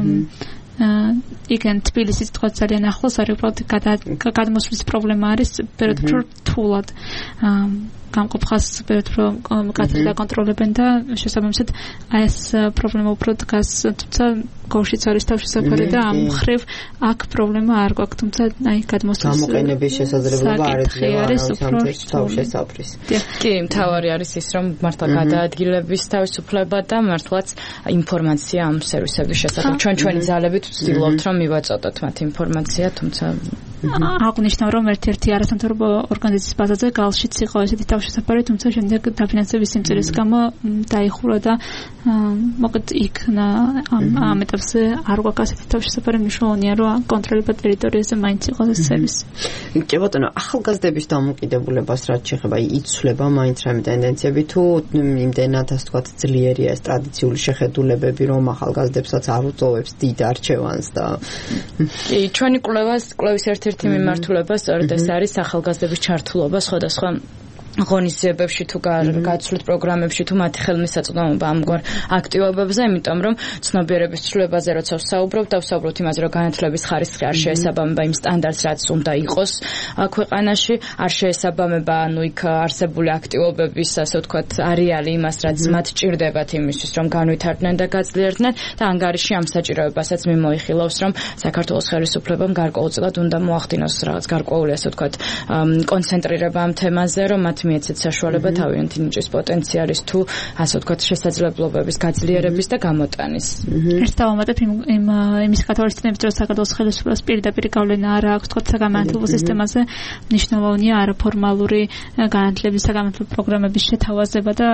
igen თბილისის თქვა ძალიან ახლოს არის, უბრალოდ გადმოსვლის პრობლემა არის ბევრად რთულად გამყოფ ხაზს ბევრად კაცები დაკონტროლებენ და შესაბამისად ეს პრობლემა უფრო დგას, თუმცა გორშიც არის თავშესაფარი და ამ მხრივ აქ პრობლემა არ გვაქვს, თუმცა აი გადმოსვლის გამოყენების შესაძლებლობა არის უფრო თავშესაფრის. კი, მთავარი არის ის, რომ მართლა გადაადგილების თავისუფლება და მართლაც ინფორმაცია ამ სერვისების შესახებ. ჩვენი ძალებით ვცდილობთ რომ მივაწოდოთ მათ ინფორმაცია, თუმცა აღნიშნავ რომ ერთ-ერთი არასამთავრობო ორგანიზაციის ბაზაზე გალშიც იყო ესეთი თავშესაფარი, თუმცა შემდეგ დაფინანსების სიმწირის გამო დაიხურა და მოკლედ იქ ამ ეტაპზე არ გვაქვს ასეთი თავშესაფარი. მნიშვნელოვანია რომ კონტროლება ტერიტორიაზე მაინც იყოს ეს სერვისი. კი ბატონო, ახალგაზრდების დამოკიდებულებას რაც შეეხება, იცვლება მაინც რამე ტენდენციები თუ იმდენად ასე ვთქვათ ძლიერია ეს ტრადიციული შეხედულებები, რომ ახალგაზრდებსაც არ უწოვებს დიდ არჩევანს და კი, ჩვენი კვლევის ერთ-ერთი მიმართულება სწორედ ეს არის ახალგაზრდების ჩართულობა სხვადასხვა ღონისძიებებში თუ გაცვლით პროგრამებში თუ მათი ხელმისაწვდომობა ამგვარ აქტივობებზე, იმიტომ რომ ცნობიერების ცვლილებაზე როცა ვსაუბრობ და ვსაუბრობთ იმაზე, რომ განათლების ხარისხი არ შეესაბამება იმ სტანდარტს, რაც უნდა იყოს ქვეყანაში, არ შეესაბამება ანუ იქ არსებული აქტივობების, ასე ვთქვათ, არეალი იმას, რაც მათ ჭირდებათ იმისთვის, რომ განვითარდნენ და გაძლიერდნენ და ანგარიში ამ საჭიროებასაც მიმოიხილავს, რომ საქართველოს ხელისუფლებამ გარკვეულწილად უნდა მოახდინოს რაღაც გარკვეული, ასე ვთქვათ, კონცენტრირება ამ თემაზე, რომ მათ მიეცეთ საშუალება თავიანთი ნიჭის პოტენციალის თუ ასე ვთქვათ შესაძლებლობების გაძლიერების და გამოტანის. ერთ დავამატებ იმის კათოლიციზმის დროს საქართველოს ხელისუფლებას პირდაპირ გავლენა არ აქვს თქვათ საგანმანათლებლო სისტემაზე. მნიშვნელოვანია არაფორმალური განათლების საგანმანათლებლო პროგრამების შეთავაზება და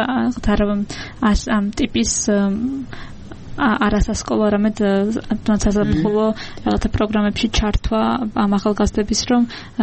ამ ტიპის არასასკოლო არამედ საზაფხულო რაღაცა პროგრამებში ჩართვა ამ ახალგაზრდების, რომ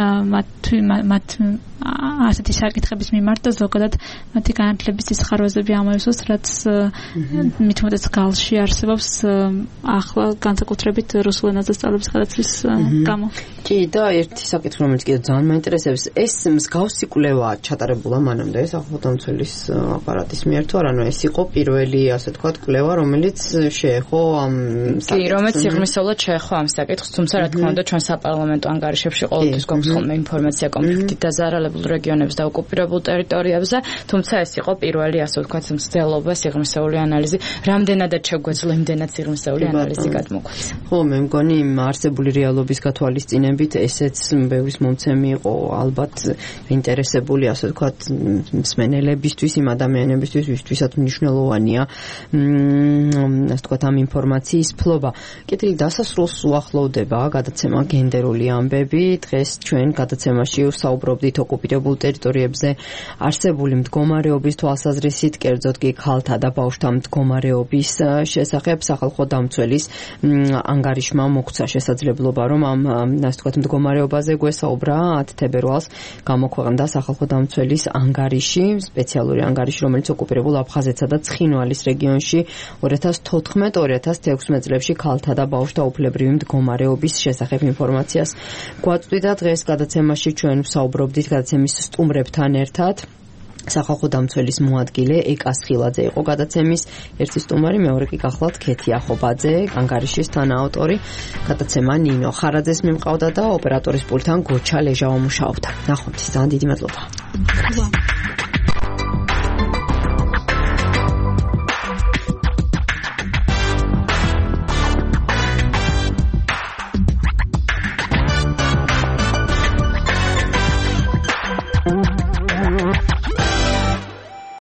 მათ ასეთი საკითხების მიმართ და ზოგადად მათი განათლების ის ხარვეზები ამოივსოს, რაც მით უმეტეს გალში არსებობს ახლა განსაკუთრებით რუსულ ენაზე სწავლების გადაცვლის გამო. კი, და ერთი საკითხი, რომელიც კიდევ ძალიან მაინტერესებს, ეს მსგავსი კვლევა ჩატარებულა მანამდე სახელმწიფოს აპარატის მიერ თუ არა, ეს იყო პირველი, ასე ვთქვათ, კვლევა, რომელიც შეეხო ამ კი, რომელიც სიღრმისეულად შეეხო ამ საკითხს, თუმცა რა თქმა უნდა ჩვენ საპარლამენტო ანგარიშებში ყოველთვის გვაქვს ხოლმე ინფორმაცია კონფლიქტით დაზარალებულ რეგიონებზე და ოკუპირებულ ტერიტორიებზე, თუმცა ეს იყო პირველი, ასე ვთქვათ, მცდელობა, სიღრმისეული ანალიზი, რამდენადაც შეგვეძლო იმდენად სიღრმისეული ანალიზი გადმოგვეცა. ხო, მე მგონი არსებული რეალობის გათვალისწინებით ესეც ბევრის მომცემი იყო, ალბათ ინტერესებული, ასე ვთქვათ, მსმენელებისთვის, იმ ადამიანებისთვის, ვისთვისაც მნიშვნელოვანია ასე ვთქვათ, ამ ინფორმაციის ფლობა. კეთილი დასასრულს უახლოვდება გადაცემა გენდერული ამბები. დღეს ჩვენ გადაცემაში ვსაუბრობდით ოკუპირებულ ტერიტორიებზე არსებული მდგომარეობის თვალსაზრისით, კერძოდ კი ქალთა და ბავშვთა მდგომარეობის შესახებ. სახალხო დამცველის ანგარიშმა მოგვცა შესაძლებლობა, რომ ამ ასე ვთქვათ მდგომარეობაზე გვესაუბრა 10 თებერვალს გამოქვეყნდა სახალხო დამცველის ანგარიში, სპეციალური ანგარიში, რომელიც ოკუპირებულ აფხაზეთსა და ცხინვალის რეგიონში 2014-2016 წლებში ქალთა და ბავშვთა უფლებრივი მდგომარეობის შესახებ ინფორმაციას გვაწვდიდა. დღეს გადაცემაში ჩვენ ვსაუბრობდით გადაცემის სტუმრებთან ერთად. სახალხო დამცველის მოადგილე ეკა სხილაძე იყო გადაცემის ერთი სტუმარი, მეორე კი გახლავთ ქეთი ახობაძე, ანგარიშის თანაავტორი. გადაცემა ნინო ხარაძეს მიმყავდა და ოპერატორის პულტთან გოჩა ლეჟავა მუშაობდა. ნახვამდის, ძალიან დიდი მადლობა.